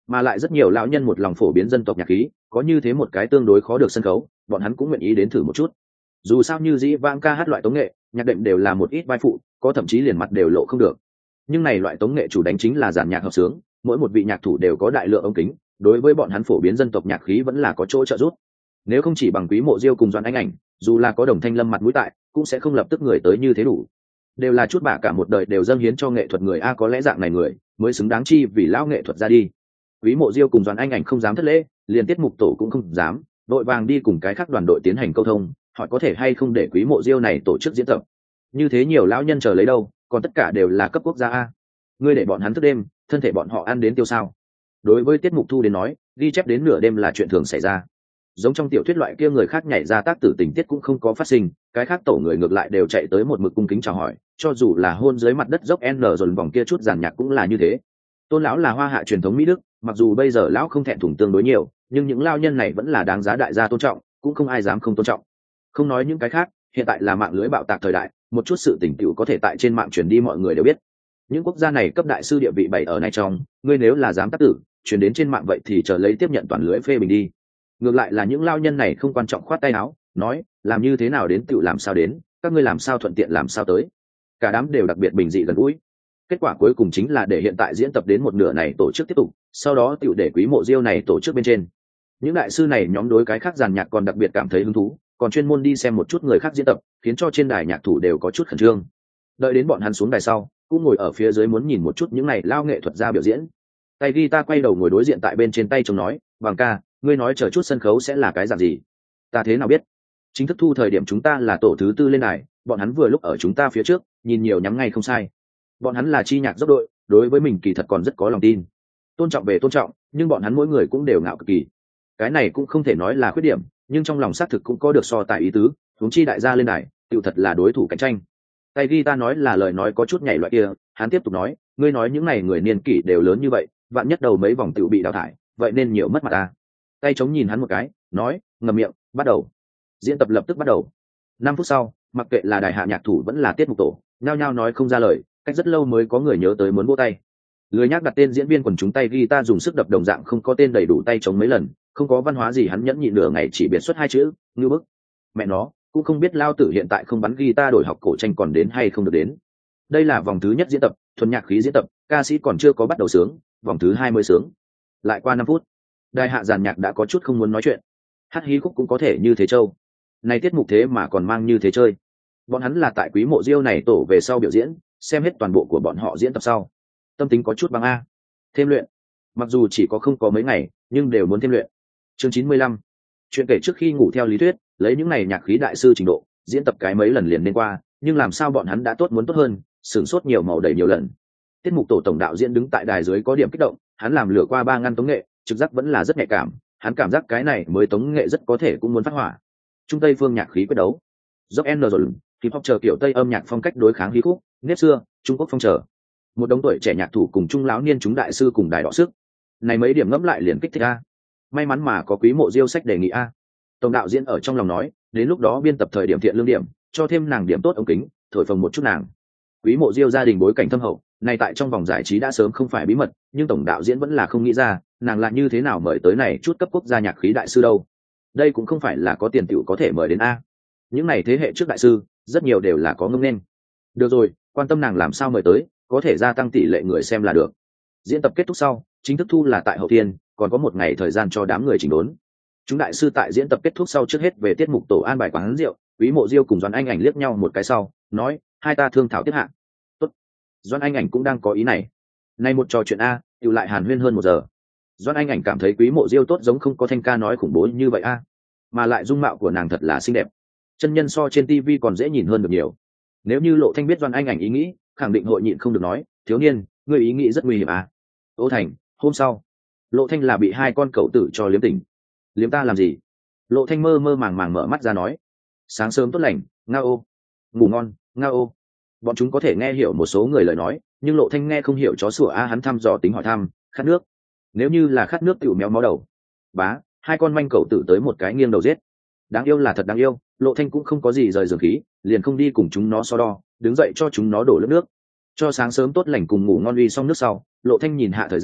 mà lại rất nhiều lão nhân một lòng phổ biến dân tộc nhạc khí, có như thế một cái tương đối khó được sân khấu, bọn hắn cũng nguyện ý đến thử một chút. Dù sao như dĩ vãng ca hát loại tống nghệ, nhạc đệm đều là một ít vai phụ, có thậm chí liền mặt đều lộ không được. Nhưng này loại tống nghệ chủ đánh chính là giàn nhạc hợp sướng, mỗi một vị nhạc thủ đều có đại lượng ống kính, đối với bọn hắn phổ biến dân tộc nhạc khí vẫn là có chỗ trợ giúp. Nếu không chỉ bằng Quý Mộ Diêu cùng Doãn Anh Ảnh, dù là có Đồng Thanh Lâm mặt mũi tại, cũng sẽ không lập tức người tới như thế đủ. Đều là chút bả cả một đời đều dâng hiến cho nghệ thuật người a, có lẽ dạng này người mới xứng đáng chi vì lão nghệ thuật ra đi. Quý Mộ Diêu cùng Doãn Anh Ảnh không dám thất lễ, liền tiết mục tổ cũng không dám, đội vàng đi cùng cái khác đoàn đội tiến hành câu thông, hỏi có thể hay không để Quý Mộ Diêu này tổ chức diễn tập. Như thế nhiều lão nhân chờ lấy đâu, còn tất cả đều là cấp quốc gia a. Ngươi để bọn hắn thức đêm, thân thể bọn họ ăn đến tiêu sao? Đối với tiết mục thu đến nói, ghi chép đến nửa đêm là chuyện thường xảy ra. Giống trong tiểu thuyết loại kia người khác nhảy ra tác tử tình tiết cũng không có phát sinh, cái khác tổ người ngược lại đều chạy tới một mực cung kính chào hỏi, cho dù là hôn dưới mặt đất dốc n dồn vòng kia chút giàn nhạc cũng là như thế. Tôn lão là hoa hạ truyền thống Mỹ Đức, mặc dù bây giờ lão không thẹn thùng tương đối nhiều, nhưng những lao nhân này vẫn là đáng giá đại gia tôn trọng, cũng không ai dám không tôn trọng. Không nói những cái khác, hiện tại là mạng lưới bạo tạc thời đại, một chút sự tình tựu có thể tại trên mạng truyền đi mọi người đều biết. Những quốc gia này cấp đại sư địa vị bày ở này trong, ngươi nếu là dám tác tử truyền đến trên mạng vậy thì chờ lấy tiếp nhận toàn lưới phê bình đi. Ngược lại là những lao nhân này không quan trọng khoát tay áo, nói làm như thế nào đến tựu làm sao đến, các ngươi làm sao thuận tiện làm sao tới. Cả đám đều đặc biệt bình dị gần gũi. Kết quả cuối cùng chính là để hiện tại diễn tập đến một nửa này tổ chức tiếp tục, sau đó tựu để Quý Mộ Diêu này tổ chức bên trên. Những đại sư này nhóm đối cái khác giàn nhạc còn đặc biệt cảm thấy hứng thú, còn chuyên môn đi xem một chút người khác diễn tập, khiến cho trên đài nhạc thủ đều có chút khẩn trương. Đợi đến bọn hắn xuống đài sau, cũng ngồi ở phía dưới muốn nhìn một chút những này lao nghệ thuật ra biểu diễn. Tay guitar quay đầu ngồi đối diện tại bên trên tay chống nói, "Vàng ca, ngươi nói chờ chút sân khấu sẽ là cái dạng gì?" "Ta thế nào biết? Chính thức thu thời điểm chúng ta là tổ thứ tư lên đài, bọn hắn vừa lúc ở chúng ta phía trước, nhìn nhiều nhắm ngay không sai. Bọn hắn là chi nhạc dốc đội, đối với mình kỳ thật còn rất có lòng tin. Tôn trọng về tôn trọng, nhưng bọn hắn mỗi người cũng đều ngạo cực kỳ. Cái này cũng không thể nói là khuyết điểm, nhưng trong lòng xác thực cũng có được so tài ý tứ, huống chi đại gia lên đài, tựu thật là đối thủ cạnh tranh." Tay guitar nói là lời nói có chút nhảy loại kia, hắn tiếp tục nói, "Ngươi nói những này người niên kỷ đều lớn như vậy, vạn nhất đầu mấy vòng tựu bị đào thải, vậy nên nhiều mất mặt ta." Tay chống nhìn hắn một cái, nói, "Ngậm miệng, bắt đầu." Diễn tập lập tức bắt đầu. Năm phút sau, mặc kệ là đài hạ nhạc thủ vẫn là tiết mục tổ, nhao nhao nói không ra lời, cách rất lâu mới có người nhớ tới muốn vỗ tay. Lười nhác đặt tên diễn viên quần chúng tay guitar dùng sức đập đồng dạng không có tên đầy đủ tay chống mấy lần, không có văn hóa gì hắn nhẫn nhịn nửa ngày chỉ biệt xuất hai chữ, ngư bức. Mẹ nó, cũng không biết lao tử hiện tại không bắn guitar đổi học cổ tranh còn đến hay không được đến. Đây là vòng thứ nhất diễn tập, thuần nhạc khí diễn tập, ca sĩ còn chưa có bắt đầu sướng, vòng thứ hai mới sướng. Lại qua năm phút, đài hạ giàn nhạc đã có chút không muốn nói chuyện. Hát hí khúc cũng có thể như thế châu. Này tiết mục thế mà còn mang như thế chơi. Bọn hắn là tại Quý Mộ Diêu này tổ về sau biểu diễn, xem hết toàn bộ của bọn họ diễn tập sau. Tâm tính có chút băng a. Thêm luyện. Mặc dù chỉ có không có mấy ngày, nhưng đều muốn thêm luyện. Chương chín mươi lăm. Chuyện kể trước khi ngủ theo lý thuyết, lấy những này nhạc khí đại sư trình độ, diễn tập cái mấy lần liền lên qua, nhưng làm sao bọn hắn đã tốt muốn tốt hơn, sửng sốt nhiều màu đầy nhiều lần. Tiết mục tổ tổng đạo diễn đứng tại đài dưới có điểm kích động, hắn làm lửa qua ba ngăn tống nghệ, trực giác vẫn là rất nhạy cảm, hắn cảm giác cái này mới tống nghệ rất có thể cũng muốn phát hỏa. Trung Tây phương nhạc khí quyết đấu. Dốc N rồi, hip hop chờ kiểu Tây âm nhạc phong cách đối kháng hí khúc, nếp xưa, Trung Quốc phong trở. Một đống tuổi trẻ nhạc thủ cùng trung lão niên chúng đại sư cùng đài đọ sức. Này mấy điểm ngẫm lại liền kích thích a. May mắn mà có Quý Mộ Diêu sách đề nghị a. Tổng đạo diễn ở trong lòng nói, đến lúc đó biên tập thời điểm thiện lương điểm, cho thêm nàng điểm tốt ống kính, thổi phồng một chút nàng. Quý Mộ Diêu gia đình bối cảnh thâm hậu, này tại trong vòng giải trí đã sớm không phải bí mật, nhưng tổng đạo diễn vẫn là không nghĩ ra, nàng là như thế nào mời tới này chút cấp quốc gia nhạc khí đại sư đâu. Đây cũng không phải là có tiền tiểu có thể mời đến a. Những này thế hệ trước đại sư, rất nhiều đều là có ngông nên. Được rồi, quan tâm nàng làm sao mời tới, có thể gia tăng tỷ lệ người xem là được. Diễn tập kết thúc sau, chính thức thu là tại hậu thiên, còn có một ngày thời gian cho đám người chỉnh đốn. Chúng đại sư tại diễn tập kết thúc sau trước hết về tiết mục tổ an bài quán rượu, Quý Mộ Diêu cùng Doãn Anh Ảnh liếc nhau một cái sau, nói, hai ta thương thảo tiếp hạ. Tốt. Doãn Anh Ảnh cũng đang có ý này. Này một trò chuyện a, tiểu lại hàn huyên hơn một giờ. Doãn Anh Ảnh cảm thấy Quý Mộ Diêu tốt giống không có Thanh ca nói khủng bố như vậy a, mà lại dung mạo của nàng thật là xinh đẹp. Chân nhân so trên tivi còn dễ nhìn hơn được nhiều. Nếu như Lộ Thanh biết Doãn Anh Ảnh ý nghĩ, khẳng định hội nhịn không được nói, thiếu niên, ngươi ý nghĩ rất nguy hiểm à. Ô Thành, hôm sau, Lộ Thanh là bị hai con cậu tử cho liếm tỉnh. Liếm ta làm gì? Lộ Thanh mơ mơ màng màng mở mắt ra nói, sáng sớm tốt lành, nga ô, ngủ ngon, nga ô. Bọn chúng có thể nghe hiểu một số người lời nói, nhưng Lộ Thanh nghe không hiểu chó sủa a. Hắn thăm dò tính hỏi thăm, khát nước. Nếu như là khát nước tiểu méo máu đầu. Bá, hai con manh cậu tử tới một cái nghiêng đầu giết. Đáng yêu là thật đáng yêu, Lộ Thanh cũng không có gì rời giường khí, liền không đi cùng chúng nó so đo, đứng dậy cho chúng nó đổ lớp nước. Cho sáng sớm tốt lành cùng ngủ ngon uy xong nước sau, Lộ Thanh nhìn hạ thời gian,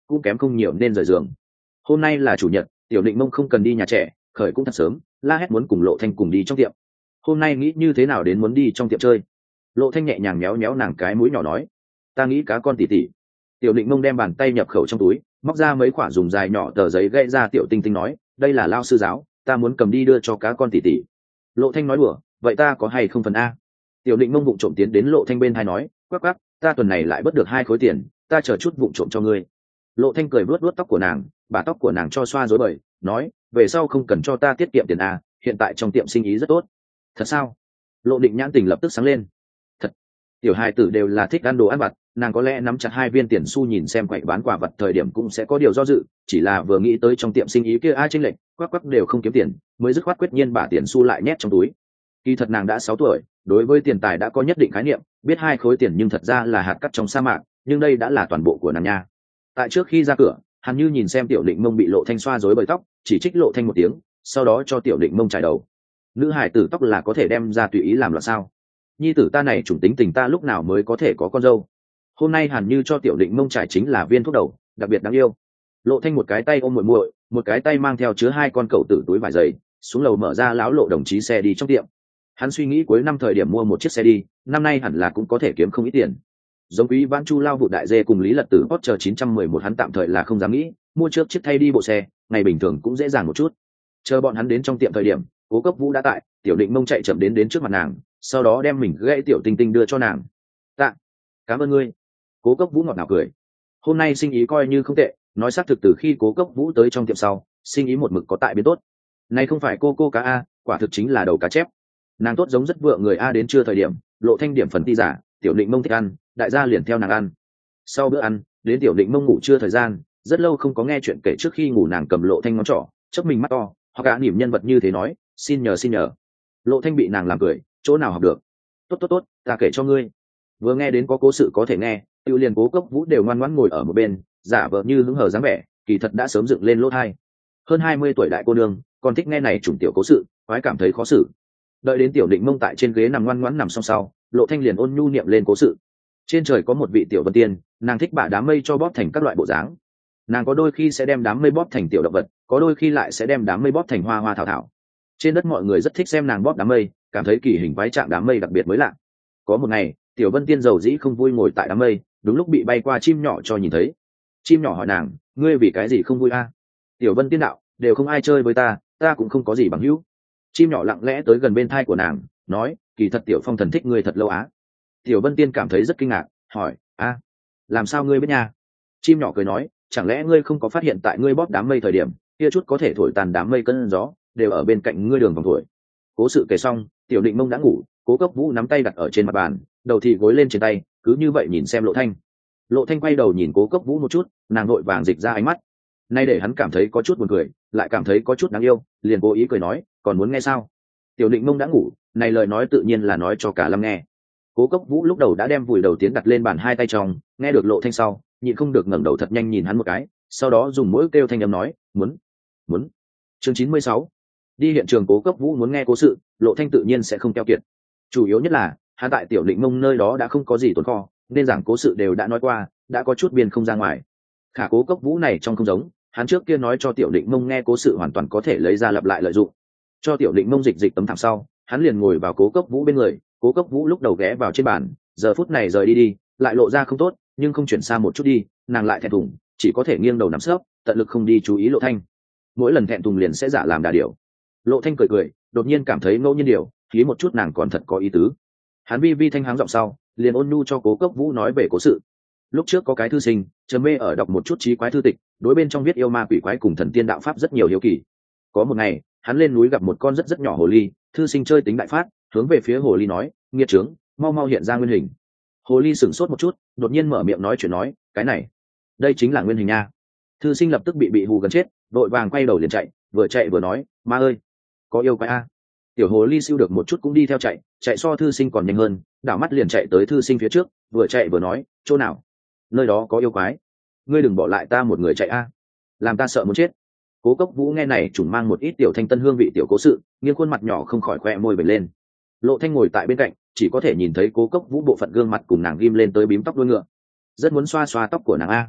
cũng kém không nhiều nên rời giường. Hôm nay là chủ nhật, tiểu định mông không cần đi nhà trẻ, khởi cũng thật sớm, la hét muốn cùng Lộ Thanh cùng đi trong tiệm. Hôm nay nghĩ như thế nào đến muốn đi trong tiệm chơi? Lộ Thanh nhẹ nhàng méo méo nàng cái mũi nhỏ nói, ta nghĩ cá con tỉ tỉ. Tiểu định mông đem bàn tay nhập khẩu trong túi, móc ra mấy quả dùng dài nhỏ tờ giấy gãy ra. Tiểu tinh tinh nói, đây là lao sư giáo, ta muốn cầm đi đưa cho cá con tỉ tỉ. Lộ Thanh nói đùa, vậy ta có hay không phần a? Tiểu định mông vụng trộm tiến đến Lộ Thanh bên hai nói, quắc quắc, ta tuần này lại bớt được hai khối tiền, ta chờ chút vụng trộm cho ngươi. Lộ Thanh cười vuốt vuốt tóc của nàng, bà tóc của nàng cho xoa rối bời, nói, về sau không cần cho ta tiết kiệm tiền a, hiện tại trong tiệm sinh ý rất tốt. Thật sao? Lộ Định nhãn tình lập tức sáng lên. Thật. Tiểu hài tử đều là thích ăn đồ ăn vặt, nàng có lẽ nắm chặt hai viên tiền xu nhìn xem quậy bán quà vật thời điểm cũng sẽ có điều do dự, chỉ là vừa nghĩ tới trong tiệm sinh ý kia ai chênh lệch, quắc quắc đều không kiếm tiền, mới dứt khoát quyết nhiên bà tiền xu lại nhét trong túi. Kỳ thật nàng đã sáu tuổi, đối với tiền tài đã có nhất định khái niệm, biết hai khối tiền nhưng thật ra là hạt cát trong sa mạc, nhưng đây đã là toàn bộ của nàng nha. Tại trước khi ra cửa, Hàn Như nhìn xem Tiểu Định Mông bị Lộ Thanh xoa rối bời tóc, chỉ trích Lộ Thanh một tiếng, sau đó cho Tiểu Định Mông chải đầu. Nữ hải tử tóc là có thể đem ra tùy ý làm loạn sao? Nhi tử ta này chủng tính tình ta lúc nào mới có thể có con dâu? Hôm nay Hàn Như cho Tiểu Định Mông trải chính là viên thuốc đầu, đặc biệt đáng yêu. Lộ Thanh một cái tay ôm muội muội, một cái tay mang theo chứa hai con cẩu tử túi vải giày, xuống lầu mở ra lão Lộ đồng chí xe đi trong tiệm. Hắn suy nghĩ cuối năm thời điểm mua một chiếc xe đi, năm nay hẳn là cũng có thể kiếm không ít tiền. Giống Quý Vãn Chu lao vụ đại dê cùng Lý Lật Tử Porsche chín trăm mười một hắn tạm thời là không dám nghĩ, mua trước chiếc thay đi bộ xe, ngày bình thường cũng dễ dàng một chút. Chờ bọn hắn đến trong tiệm thời điểm, Cố Cấp Vũ đã tại, Tiểu Định Mông chạy chậm đến đến trước mặt nàng, sau đó đem mình gãy Tiểu Tinh Tinh đưa cho nàng. "Tạ, cảm ơn ngươi." Cố Cấp Vũ ngọt ngào cười. Hôm nay sinh ý coi như không tệ, nói xác thực từ khi Cố Cấp Vũ tới trong tiệm sau, sinh ý một mực có tại biến tốt. Này không phải cô cô cá a, quả thực chính là đầu cá chép. Nàng tốt giống rất vượng người a, đến trưa thời điểm, Lộ Thanh điểm phần ti giả, Tiểu Định Mông thích ăn, đại gia liền theo nàng ăn. Sau bữa ăn, đến Tiểu Định Mông ngủ trưa thời gian, rất lâu không có nghe chuyện kể trước khi ngủ nàng cầm Lộ Thanh ngón trỏ, chớp mình mắt to, hoặc cả niệm nhân vật như thế nói, xin nhờ xin nhờ. Lộ Thanh bị nàng làm cười, chỗ nào học được? Tốt tốt tốt, ta kể cho ngươi. Vừa nghe đến có cố sự có thể nghe, Tiêu liền Cố Cấp Vũ đều ngoan ngoãn ngồi ở một bên, giả vờ như hứng hờ dáng vẻ, kỳ thật đã sớm dựng lên lỗ tai. Hơn hai mươi tuổi đại cô nương, còn thích nghe này chủng tiểu cố sự, quái cảm thấy khó xử. Đợi đến Tiểu Định Mông tại trên ghế nằm ngoan ngoãn nằm xong sau, Lộ Thanh liền ôn nhu niệm lên cố sự. Trên trời có một vị tiểu vân tiên, nàng thích bả đám mây cho bóp thành các loại bộ dáng. Nàng có đôi khi sẽ đem đám mây bóp thành tiểu động vật, có đôi khi lại sẽ đem đám mây bóp thành hoa hoa thảo thảo. Trên đất mọi người rất thích xem nàng bóp đám mây, cảm thấy kỳ hình quái trạng đám mây đặc biệt mới lạ. Có một ngày, tiểu vân tiên giàu dĩ không vui ngồi tại đám mây, đúng lúc bị bay qua chim nhỏ cho nhìn thấy. Chim nhỏ hỏi nàng, ngươi vì cái gì không vui a? Tiểu vân tiên đạo, đều không ai chơi với ta, ta cũng không có gì bằng hữu. Chim nhỏ lặng lẽ tới gần bên thai của nàng, nói, kỳ thật tiểu phong thần thích ngươi thật lâu á. Tiểu vân tiên cảm thấy rất kinh ngạc, hỏi, a, làm sao ngươi biết nha? Chim nhỏ cười nói, chẳng lẽ ngươi không có phát hiện tại ngươi bóp đám mây thời điểm kia chút có thể thổi tàn đám mây cơn gió đều ở bên cạnh ngươi đường vòng thổi. Cố sự kể xong, Tiểu Định Mông đã ngủ, Cố Cấp Vũ nắm tay đặt ở trên mặt bàn, đầu thì gối lên trên tay, cứ như vậy nhìn xem Lộ Thanh. Lộ Thanh quay đầu nhìn Cố Cấp Vũ một chút, nàng vội vàng dịch ra ánh mắt, nay để hắn cảm thấy có chút buồn cười, lại cảm thấy có chút đáng yêu, liền cố ý cười nói, còn muốn nghe sao? Tiểu Định Mông đã ngủ, này lời nói tự nhiên là nói cho cả Lâm nghe. Cố Cấp Vũ lúc đầu đã đem vùi đầu tiến đặt lên bàn hai tay trong, nghe được Lộ Thanh sau, nhịn không được ngẩng đầu thật nhanh nhìn hắn một cái, sau đó dùng mũi kêu thanh âm nói, muốn, muốn. Chương chín mươi sáu. Đi hiện trường. Cố Cấp Vũ muốn nghe cố sự, Lộ Thanh tự nhiên sẽ không keo kiệt. Chủ yếu nhất là, hắn tại Tiểu Định Mông nơi đó đã không có gì tồn kho, nên giảng cố sự đều đã nói qua, đã có chút biên không ra ngoài. Khả Cố Cấp Vũ này trong không giống, hắn trước kia nói cho Tiểu Định Mông nghe cố sự hoàn toàn có thể lấy ra lặp lại lợi dụng. Cho Tiểu Định Mông dịch dịch tấm thảm sau, hắn liền ngồi vào Cố Cấp Vũ bên người, Cố Cấp Vũ lúc đầu ghé vào trên bàn, giờ phút này rời đi đi, lại lộ ra không tốt, nhưng không chuyển xa một chút đi, nàng lại thẹn thùng, chỉ có thể nghiêng đầu nằm sấp, tận lực không đi chú ý Lộ Thanh. Mỗi lần thẹn thùng liền sẽ giả làm đà điểu. Lộ Thanh cười cười, đột nhiên cảm thấy ngẫu nhiên điều, khí một chút nàng còn thật có ý tứ. Hắn vi vi thanh háng giọng sau, liền ôn nhu cho Cố Cấp Vũ nói về cố sự. Lúc trước có cái thư sinh, trầm mê ở đọc một chút trí quái thư tịch, đối bên trong viết yêu ma quỷ quái cùng thần tiên đạo pháp rất nhiều hiếu kỳ. Có một ngày, hắn lên núi gặp một con rất rất nhỏ hồ ly, thư sinh chơi tính đại phát, hướng về phía hồ ly nói, nghiệt trướng, mau mau hiện ra nguyên hình. Hồ ly sửng sốt một chút, đột nhiên mở miệng nói chuyện nói, cái này, đây chính là nguyên hình nha. Thư sinh lập tức bị bị hù gần chết, đội vàng quay đầu liền chạy, vừa chạy vừa nói, ma ơi, có yêu quái a. Tiểu hồ ly siêu được một chút cũng đi theo chạy, chạy so thư sinh còn nhanh hơn, đảo mắt liền chạy tới thư sinh phía trước, vừa chạy vừa nói, chỗ nào, nơi đó có yêu quái, ngươi đừng bỏ lại ta một người chạy a, làm ta sợ muốn chết. Cố Cấp Vũ nghe này trùng mang một ít tiểu thanh tân hương vị tiểu cố sự, nghiêng khuôn mặt nhỏ không khỏi khoe môi bật lên. Lộ Thanh ngồi tại bên cạnh, chỉ có thể nhìn thấy Cố Cấp Vũ bộ phận gương mặt cùng nàng ghim lên tới bím tóc đuôi ngựa, rất muốn xoa xoa tóc của nàng a.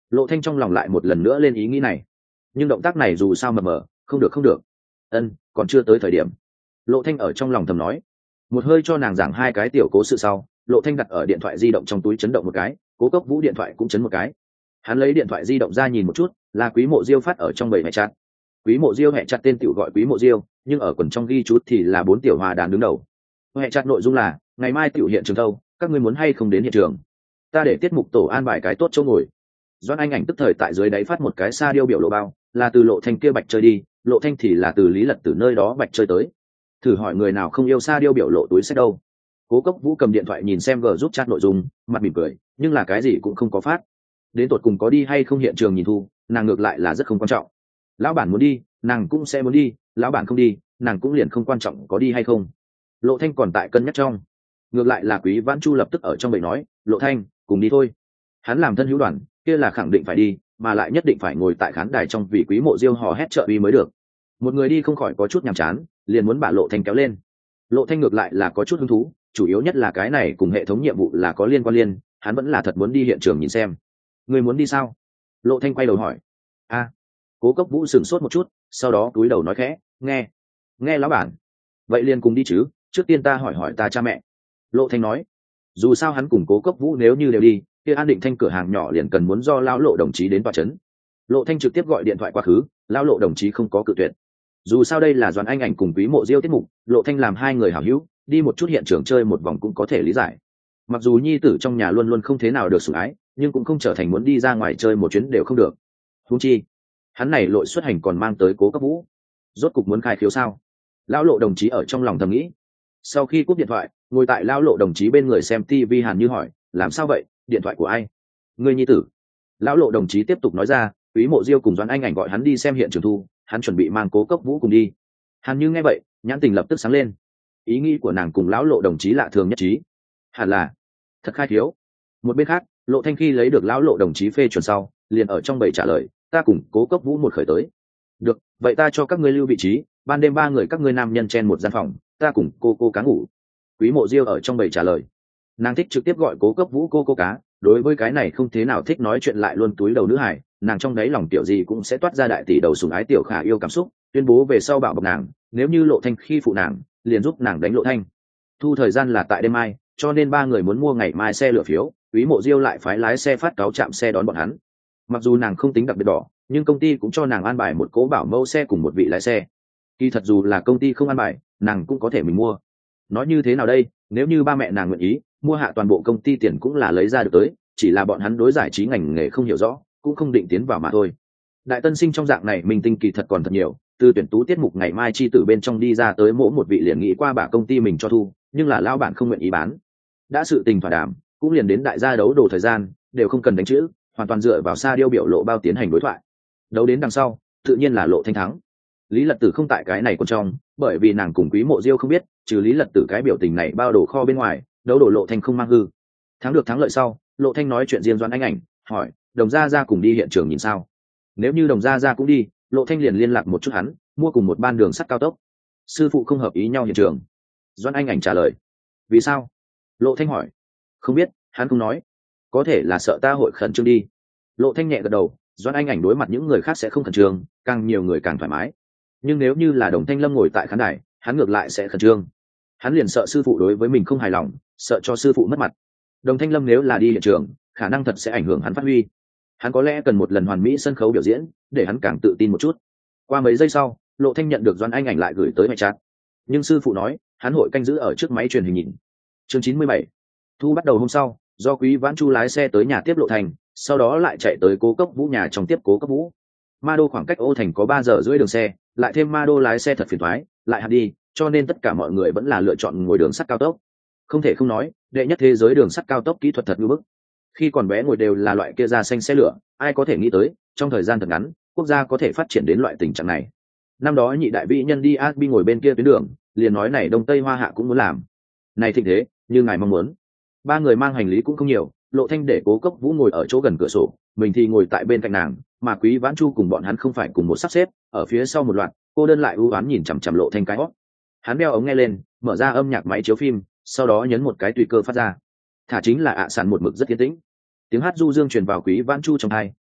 Lộ Thanh trong lòng lại một lần nữa lên ý nghĩ này, nhưng động tác này dù sao mờ mờ, không được không được. Ân, còn chưa tới thời điểm. Lộ Thanh ở trong lòng thầm nói. Một hơi cho nàng giảng hai cái tiểu cố sự sau, Lộ Thanh đặt ở điện thoại di động trong túi chấn động một cái, Cố Cốc Vũ điện thoại cũng chấn một cái. Hắn lấy điện thoại di động ra nhìn một chút, là Quý Mộ Diêu phát ở trong bầy mẹ chặt. Quý Mộ Diêu hẹ chặt tên tiểu gọi Quý Mộ Diêu, nhưng ở quần trong ghi chút thì là bốn tiểu hòa đàn đứng đầu. Hẹ chặt nội dung là, ngày mai tiểu hiện trường thâu, các ngươi muốn hay không đến hiện trường? Ta để tiết mục tổ an bài cái tốt chỗ ngồi. Doãn Anh Ảnh tức thời tại dưới đáy phát một cái sa điêu biểu lộ bao, là từ Lộ Thanh kia bạch chơi đi, Lộ Thanh thì là từ Lý Lật từ nơi đó bạch chơi tới. Thử hỏi người nào không yêu sa điêu biểu lộ túi sách đâu. Cố Cốc Vũ cầm điện thoại nhìn xem gờ giúp chat nội dung, mặt mỉm cười, nhưng là cái gì cũng không có phát. Đến tột cùng có đi hay không hiện trường nhìn thu, nàng ngược lại là rất không quan trọng. Lão bản muốn đi, nàng cũng sẽ muốn đi, lão bản không đi, nàng cũng liền không quan trọng có đi hay không. Lộ Thanh còn tại cân nhắc trong. Ngược lại là Quý Vãn Chu lập tức ở trong bầy nói, Lộ Thanh, cùng đi thôi. Hắn làm thân hữu đoàn, kia là khẳng định phải đi, mà lại nhất định phải ngồi tại khán đài trong vì Quý Mộ Diêu hò hét trợ uy mới được. Một người đi không khỏi có chút nhàm chán, liền muốn bà Lộ Thanh kéo lên. Lộ Thanh ngược lại là có chút hứng thú, chủ yếu nhất là cái này cùng hệ thống nhiệm vụ là có liên quan liên, hắn vẫn là thật muốn đi hiện trường nhìn xem. Người muốn đi sao? Lộ Thanh quay đầu hỏi. A. Cố Cốc Vũ sửng sốt một chút, sau đó cúi đầu nói khẽ, nghe, nghe lão bản. Vậy liền cùng đi chứ, trước tiên ta hỏi hỏi ta cha mẹ. Lộ Thanh nói. Dù sao hắn cùng Cố Cốc Vũ nếu như đều đi, kia An Định Thanh cửa hàng nhỏ liền cần muốn do lão Lộ đồng chí đến tòa trấn. Lộ Thanh trực tiếp gọi điện thoại qua khứ, lão Lộ đồng chí không có cự tuyệt. Dù sao đây là Doãn Anh Ảnh cùng Quý Mộ Diêu tiết mục, Lộ Thanh làm hai người hảo hữu, đi một chút hiện trường chơi một vòng cũng có thể lý giải. Mặc dù nhi tử trong nhà luôn luôn không thế nào được sủng ái, nhưng cũng không trở thành muốn đi ra ngoài chơi một chuyến đều không được. Huống chi, hắn này lội xuất hành còn mang tới Cố Cốc Vũ, rốt cục muốn khai khiếu sao? Lão Lộ đồng chí ở trong lòng thầm nghĩ. Sau khi cúp điện thoại, ngồi tại Lão Lộ đồng chí bên người xem tivi Hàn Như hỏi, làm sao vậy, điện thoại của ai? Người nhi tử. Lão Lộ đồng chí tiếp tục nói ra, Quý Mộ Diêu cùng Doãn Anh Ảnh gọi hắn đi xem hiện trường thu, hắn chuẩn bị mang Cố Cốc Vũ cùng đi. Hàn Như nghe vậy, nhãn tình lập tức sáng lên. Ý nghĩ của nàng cùng Lão Lộ đồng chí lạ thường nhất trí. Hẳn là thật khai thiếu. Một bên khác, Lộ Thanh khi lấy được Lão Lộ đồng chí phê chuẩn sau, liền ở trong bầy trả lời, ta cùng Cố Cốc Vũ một khởi tới. Được, vậy ta cho các ngươi lưu vị trí, ban đêm ba người các ngươi nam nhân chen một gian phòng, ta cùng cô cô cá ngủ. Quý Mộ Diêu ở trong bầy trả lời. Nàng thích trực tiếp gọi Cố Cốc Vũ cô cô cá, đối với cái này không thế nào thích nói chuyện lại luôn túi đầu nữ hải, nàng trong đấy lòng tiểu gì cũng sẽ toát ra đại tỷ đầu sủng ái tiểu khả yêu cảm xúc, tuyên bố về sau bảo bọc nàng, nếu như Lộ Thanh khi phụ nàng, liền giúp nàng đánh Lộ Thanh. Thu thời gian là tại đêm mai, cho nên ba người muốn mua ngày mai xe lựa phiếu, Quý Mộ Diêu lại phái lái xe phát cáo chạm xe đón bọn hắn. Mặc dù nàng không tính đặc biệt đỏ, nhưng công ty cũng cho nàng an bài một cố bảo mẫu xe cùng một vị lái xe. Kỳ thật dù là công ty không an bài, nàng cũng có thể mình mua. Nói như thế nào đây, nếu như ba mẹ nàng nguyện ý, mua hạ toàn bộ công ty tiền cũng là lấy ra được tới, chỉ là bọn hắn đối giải trí ngành nghề không hiểu rõ, cũng không định tiến vào mà thôi. Đại tân sinh trong dạng này mình tinh kỳ thật còn thật nhiều, từ tuyển tú tiết mục ngày mai chi tử bên trong đi ra tới mỗi một vị liền nghĩ qua bả công ty mình cho thu, nhưng là lao bản không nguyện ý bán. Đã sự tình thỏa đàm, cũng liền đến đại gia đấu đồ thời gian, đều không cần đánh chữ, hoàn toàn dựa vào Sa Điêu biểu lộ bao tiến hành đối thoại. Đấu đến đằng sau, tự nhiên là Lộ Thanh thắng. Lý Lật Tử không tại cái này còn trong, bởi vì nàng cùng Quý Mộ Diêu không biết, trừ Lý Lật Tử cái biểu tình này bao đồ kho bên ngoài, đấu đồ Lộ Thanh không mang hư. Thắng được thắng lợi sau, Lộ Thanh nói chuyện riêng Doãn Anh Ảnh, hỏi, Đồng Gia Gia cùng đi hiện trường nhìn sao? Nếu như Đồng Gia Gia cũng đi, Lộ Thanh liền liên lạc một chút hắn, mua cùng một ban đường sắt cao tốc. Sư phụ không hợp ý nhau hiện trường. Doãn Anh Ảnh trả lời. Vì sao? Lộ Thanh hỏi. Không biết, hắn không nói. Có thể là sợ ta hội khẩn trương đi. Lộ Thanh nhẹ gật đầu, Doãn Anh Ảnh đối mặt những người khác sẽ không khẩn trương, càng nhiều người càng thoải mái. Nhưng nếu như là Đồng Thanh Lâm ngồi tại khán đài, hắn ngược lại sẽ khẩn trương. Hắn liền sợ sư phụ đối với mình không hài lòng, sợ cho sư phụ mất mặt. Đồng Thanh Lâm nếu là đi hiện trường, khả năng thật sẽ ảnh hưởng hắn phát huy. Hắn có lẽ cần một lần hoàn mỹ sân khấu biểu diễn, để hắn càng tự tin một chút. Qua mấy giây sau, Lộ Thanh nhận được Doãn Anh Ảnh lại gửi tới mẹ chat. Nhưng sư phụ nói, hắn hội canh giữ ở trước máy truyền hình nhìn. Chương chín mươi bảy. Thu bắt đầu hôm sau, do Quý Vãn Chu lái xe tới nhà tiếp Lộ Thanh, sau đó lại chạy tới Cố Cốc Vũ nhà trong tiếp Cố Cốc Vũ. Ma Đô khoảng cách Ô Thành có ba giờ rưỡi đường xe, lại thêm Ma Đô lái xe thật phiền toái, lại hạt đi, cho nên tất cả mọi người vẫn là lựa chọn ngồi đường sắt cao tốc. Không thể không nói, đệ nhất thế giới đường sắt cao tốc kỹ thuật thật ngưỡng bức. Khi còn bé ngồi đều là loại kia da xanh xe lửa, ai có thể nghĩ tới, trong thời gian thật ngắn, quốc gia có thể phát triển đến loại tình trạng này. Năm đó nhị đại vĩ nhân đi a bê ngồi bên kia tuyến đường, liền nói này Đông Tây Hoa Hạ cũng muốn làm. Này thịnh thế, như ngài mong muốn. Ba người mang hành lý cũng không nhiều, Lộ Thanh để Cố Cốc Vũ ngồi ở chỗ gần cửa sổ, mình thì ngồi tại bên cạnh nàng, mà Quý Vãn Chu cùng bọn hắn không phải cùng một sắp xếp, ở phía sau một loạt, cô đơn lại ưu ám nhìn chằm chằm Lộ Thanh cái hót. Hắn đeo ống nghe lên, mở ra âm nhạc máy chiếu phim, sau đó nhấn một cái tùy cơ phát ra. Thả chính là ạ à sàn một mực rất yên tĩnh. Tiếng hát du dương truyền vào Quý Vãn Chu trong tai,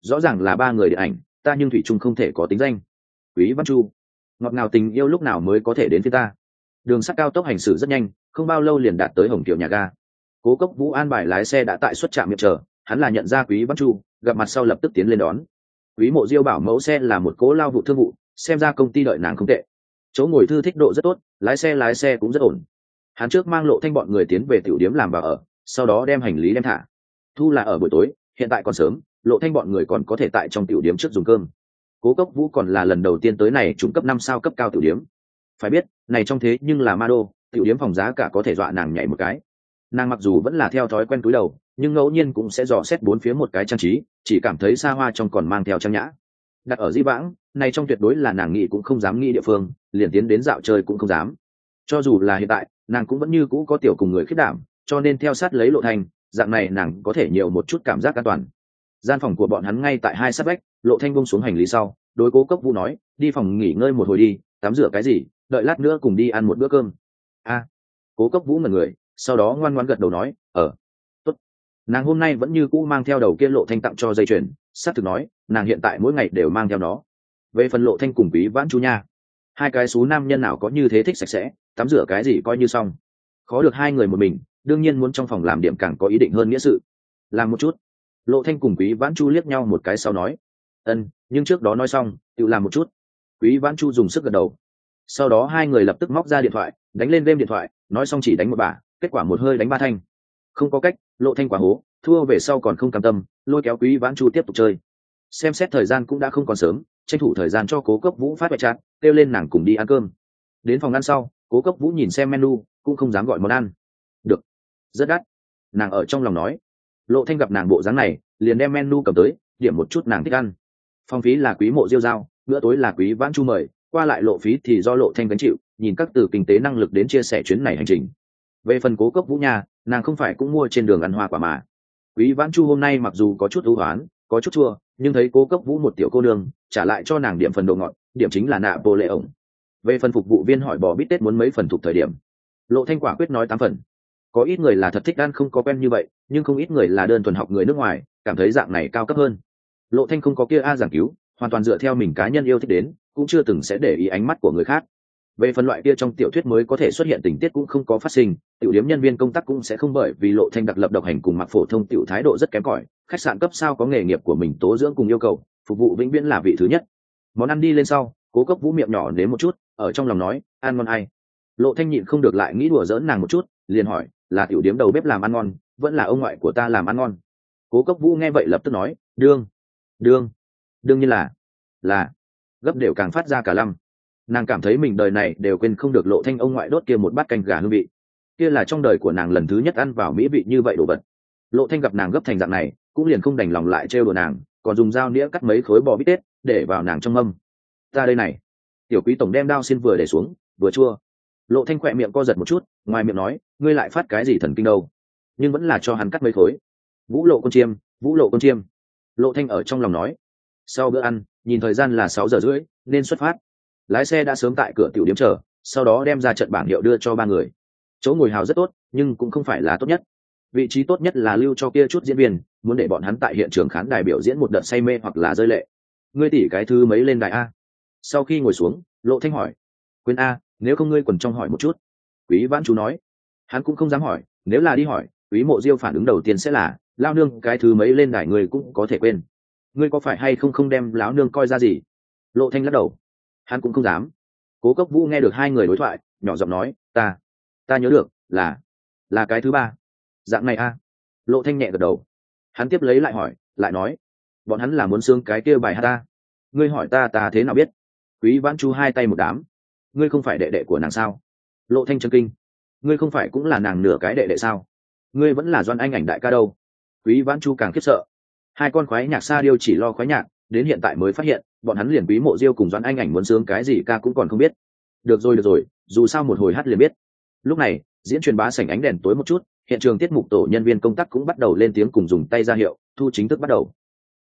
rõ ràng là ba người điện ảnh ta nhưng thủy chung không thể có tính danh. Quý Văn Chu, ngọt ngào tình yêu lúc nào mới có thể đến với ta. Đường sắt cao tốc hành xử rất nhanh, không bao lâu liền đạt tới Hồng Kiều nhà ga. Cố Cốc Vũ an bài lái xe đã tại xuất trạm miệng chờ, hắn là nhận ra Quý Văn Chu, gặp mặt sau lập tức tiến lên đón. Quý Mộ Diêu bảo mẫu xe là một cố lao vụ thương vụ, xem ra công ty đợi nàng không tệ. Chỗ ngồi thư thích độ rất tốt, lái xe lái xe cũng rất ổn. Hắn trước mang Lộ Thanh bọn người tiến về tiểu điếm làm vào ở, sau đó đem hành lý đem thả. Thu là ở buổi tối, hiện tại còn sớm, Lộ Thanh bọn người còn có thể tại trong tiểu điếm trước dùng cơm. Cố Cốc Vũ còn là lần đầu tiên tới này trung cấp năm sao cấp cao tiểu điếm. Phải biết, này trong thế nhưng là ma đô, tiểu điếm phòng giá cả có thể dọa nàng nhảy một cái. Nàng mặc dù vẫn là theo thói quen cúi đầu, nhưng ngẫu nhiên cũng sẽ dò xét bốn phía một cái trang trí, chỉ cảm thấy xa hoa trong còn mang theo trang nhã. Đặt ở Di Vãng, này trong tuyệt đối là nàng nghĩ cũng không dám nghĩ địa phương, liền tiến đến dạo chơi cũng không dám. Cho dù là hiện tại, nàng cũng vẫn như cũ có tiểu cùng người khiết đảm, cho nên theo sát lấy Lộ Thanh, dạng này nàng có thể nhiều một chút cảm giác an toàn. Gian phòng của bọn hắn ngay tại hai sát vách, Lộ Thanh buông xuống hành lý sau, đối Cố Cốc Vũ nói, đi phòng nghỉ ngơi một hồi đi, tắm rửa cái gì, đợi lát nữa cùng đi ăn một bữa cơm. A, à, Cố Cốc Vũ ngẩn người, sau đó ngoan ngoãn gật đầu nói, ờ, tốt. Nàng hôm nay vẫn như cũ mang theo đầu kia Lộ Thanh tặng cho dây chuyền, sát thực nói, nàng hiện tại mỗi ngày đều mang theo nó. Về phần Lộ Thanh cùng Quý Vãn Chu nha, hai cái xú nam nhân nào có như thế thích sạch sẽ, tắm rửa cái gì coi như xong. Khó được hai người một mình, đương nhiên muốn trong phòng làm điểm càng có ý định hơn nghĩa sự. Làm một chút. Lộ Thanh cùng Quý Vãn Chu liếc nhau một cái sau nói, ân, nhưng trước đó nói xong, tự làm một chút. Quý Vãn Chu dùng sức gật đầu. Sau đó hai người lập tức móc ra điện thoại, đánh lên game điện thoại, nói xong chỉ đánh một bả, kết quả một hơi đánh ba thanh. Không có cách, Lộ Thanh quả hố, thua về sau còn không cam tâm, lôi kéo Quý Vãn Chu tiếp tục chơi. Xem xét thời gian cũng đã không còn sớm, tranh thủ thời gian cho Cố Cốc Vũ phát bài chat, kêu lên nàng cùng đi ăn cơm. Đến phòng ăn sau, Cố Cốc Vũ nhìn xem menu, cũng không dám gọi món ăn. Được, rất đắt. Nàng ở trong lòng nói. Lộ Thanh gặp nàng bộ dáng này, liền đem menu cầm tới, điểm một chút nàng thích ăn. Phòng phí là Quý Mộ Diêu giao, bữa tối là Quý Vãn Chu mời, qua lại lộ phí thì do Lộ Thanh gánh chịu, nhìn các từ kinh tế năng lực đến chia sẻ chuyến này hành trình. Về phần Cố Cốc Vũ nhà, nàng không phải cũng mua trên đường ăn hoa quả mà. Quý Vãn Chu hôm nay mặc dù có chút ưu hoán, có chút chua, nhưng thấy Cố Cốc Vũ một tiểu cô nương, trả lại cho nàng điểm phần độ ngọt, điểm chính là nạ bồ lệ ổng. Về phần phục vụ viên hỏi bò bít tết muốn mấy phần thuộc thời điểm, Lộ Thanh quả quyết nói tám phần. Có ít người là thật thích ăn không có quen như vậy, nhưng không ít người là đơn thuần học người nước ngoài, cảm thấy dạng này cao cấp hơn. Lộ Thanh không có kia a giảng cứu, hoàn toàn dựa theo mình cá nhân yêu thích đến, cũng chưa từng sẽ để ý ánh mắt của người khác. Về phần loại kia trong tiểu thuyết mới có thể xuất hiện tình tiết cũng không có phát sinh, tiểu điếm nhân viên công tác cũng sẽ không bởi vì Lộ Thanh đặc lập độc hành cùng mặc phổ thông tiểu thái độ rất kém cỏi, khách sạn cấp sao có nghề nghiệp của mình tố dưỡng cùng yêu cầu, phục vụ vĩnh viễn là vị thứ nhất. Món ăn đi lên sau, Cố Cốc Vũ miệng nhỏ nếm một chút, ở trong lòng nói, ăn ngon ai. Lộ Thanh nhịn không được lại nghĩ đùa giỡn nàng một chút, liền hỏi, là tiểu điếm đầu bếp làm ăn ngon, vẫn là ông ngoại của ta làm ăn ngon. Cố Cốc Vũ nghe vậy lập tức nói, đương, đương, đương nhiên là, là, gấp đều càng phát ra cả lăm. Nàng cảm thấy mình đời này đều quên không được Lộ Thanh ông ngoại đốt kia một bát canh gà hương vị, kia là trong đời của nàng lần thứ nhất ăn vào mỹ vị như vậy đồ vật. Lộ Thanh gặp nàng gấp thành dạng này, cũng liền không đành lòng lại trêu đùa nàng, còn dùng dao nĩa cắt mấy khối bò bít tết để vào nàng trong mâm. Ta đây này. Tiểu Quý tổng đem đao xin vừa để xuống, vừa chua. Lộ Thanh khỏe miệng co giật một chút, ngoài miệng nói, ngươi lại phát cái gì thần kinh đâu? Nhưng vẫn là cho hắn cắt mấy khối. Vũ Lộ con chiêm, Vũ Lộ con chiêm. Lộ Thanh ở trong lòng nói. Sau bữa ăn, nhìn thời gian là sáu giờ rưỡi, nên xuất phát. Lái xe đã sớm tại cửa tiểu điếm chờ, sau đó đem ra trận bảng hiệu đưa cho ba người. Chỗ ngồi hào rất tốt, nhưng cũng không phải là tốt nhất. Vị trí tốt nhất là lưu cho kia chút diễn viên, muốn để bọn hắn tại hiện trường khán đài biểu diễn một đợt say mê hoặc là rơi lệ. Ngươi tỉ cái thứ mấy lên đài a? Sau khi ngồi xuống, Lộ Thanh hỏi. Quên a, nếu không ngươi quần trong hỏi một chút. Quý Vãn Chu nói. Hắn cũng không dám hỏi, nếu là đi hỏi, Quý Mộ Diêu phản ứng đầu tiên sẽ là, lao nương cái thứ mấy lên đài người cũng có thể quên. Ngươi có phải hay không không đem lão nương coi ra gì? Lộ Thanh lắc đầu. Hắn cũng không dám. Cố Cốc Vũ nghe được hai người đối thoại, nhỏ giọng nói, ta, ta nhớ được, là, là cái thứ ba. Dạng này a. Lộ Thanh nhẹ gật đầu. Hắn tiếp lấy lại hỏi, lại nói, bọn hắn là muốn xương cái kia bài hát ta. Ngươi hỏi ta ta thế nào biết? Quý Vãn Chu hai tay một đám. Ngươi không phải đệ đệ của nàng sao? Lộ Thanh chấn kinh. Ngươi không phải cũng là nàng nửa cái đệ đệ sao? Ngươi vẫn là Doan Anh Ảnh đại ca đâu? Quý Vãn Chu càng khiếp sợ. Hai con khoái nhạc sa điêu chỉ lo khoái nhạc, đến hiện tại mới phát hiện, bọn hắn liền Quý Mộ Diêu cùng Doan Anh Ảnh muốn sướng cái gì ca cũng còn không biết. Được rồi được rồi, dù sao một hồi hát liền biết. Lúc này, diễn truyền bá sảnh ánh đèn tối một chút, hiện trường tiết mục tổ nhân viên công tác cũng bắt đầu lên tiếng cùng dùng tay ra hiệu, thu chính thức bắt đầu.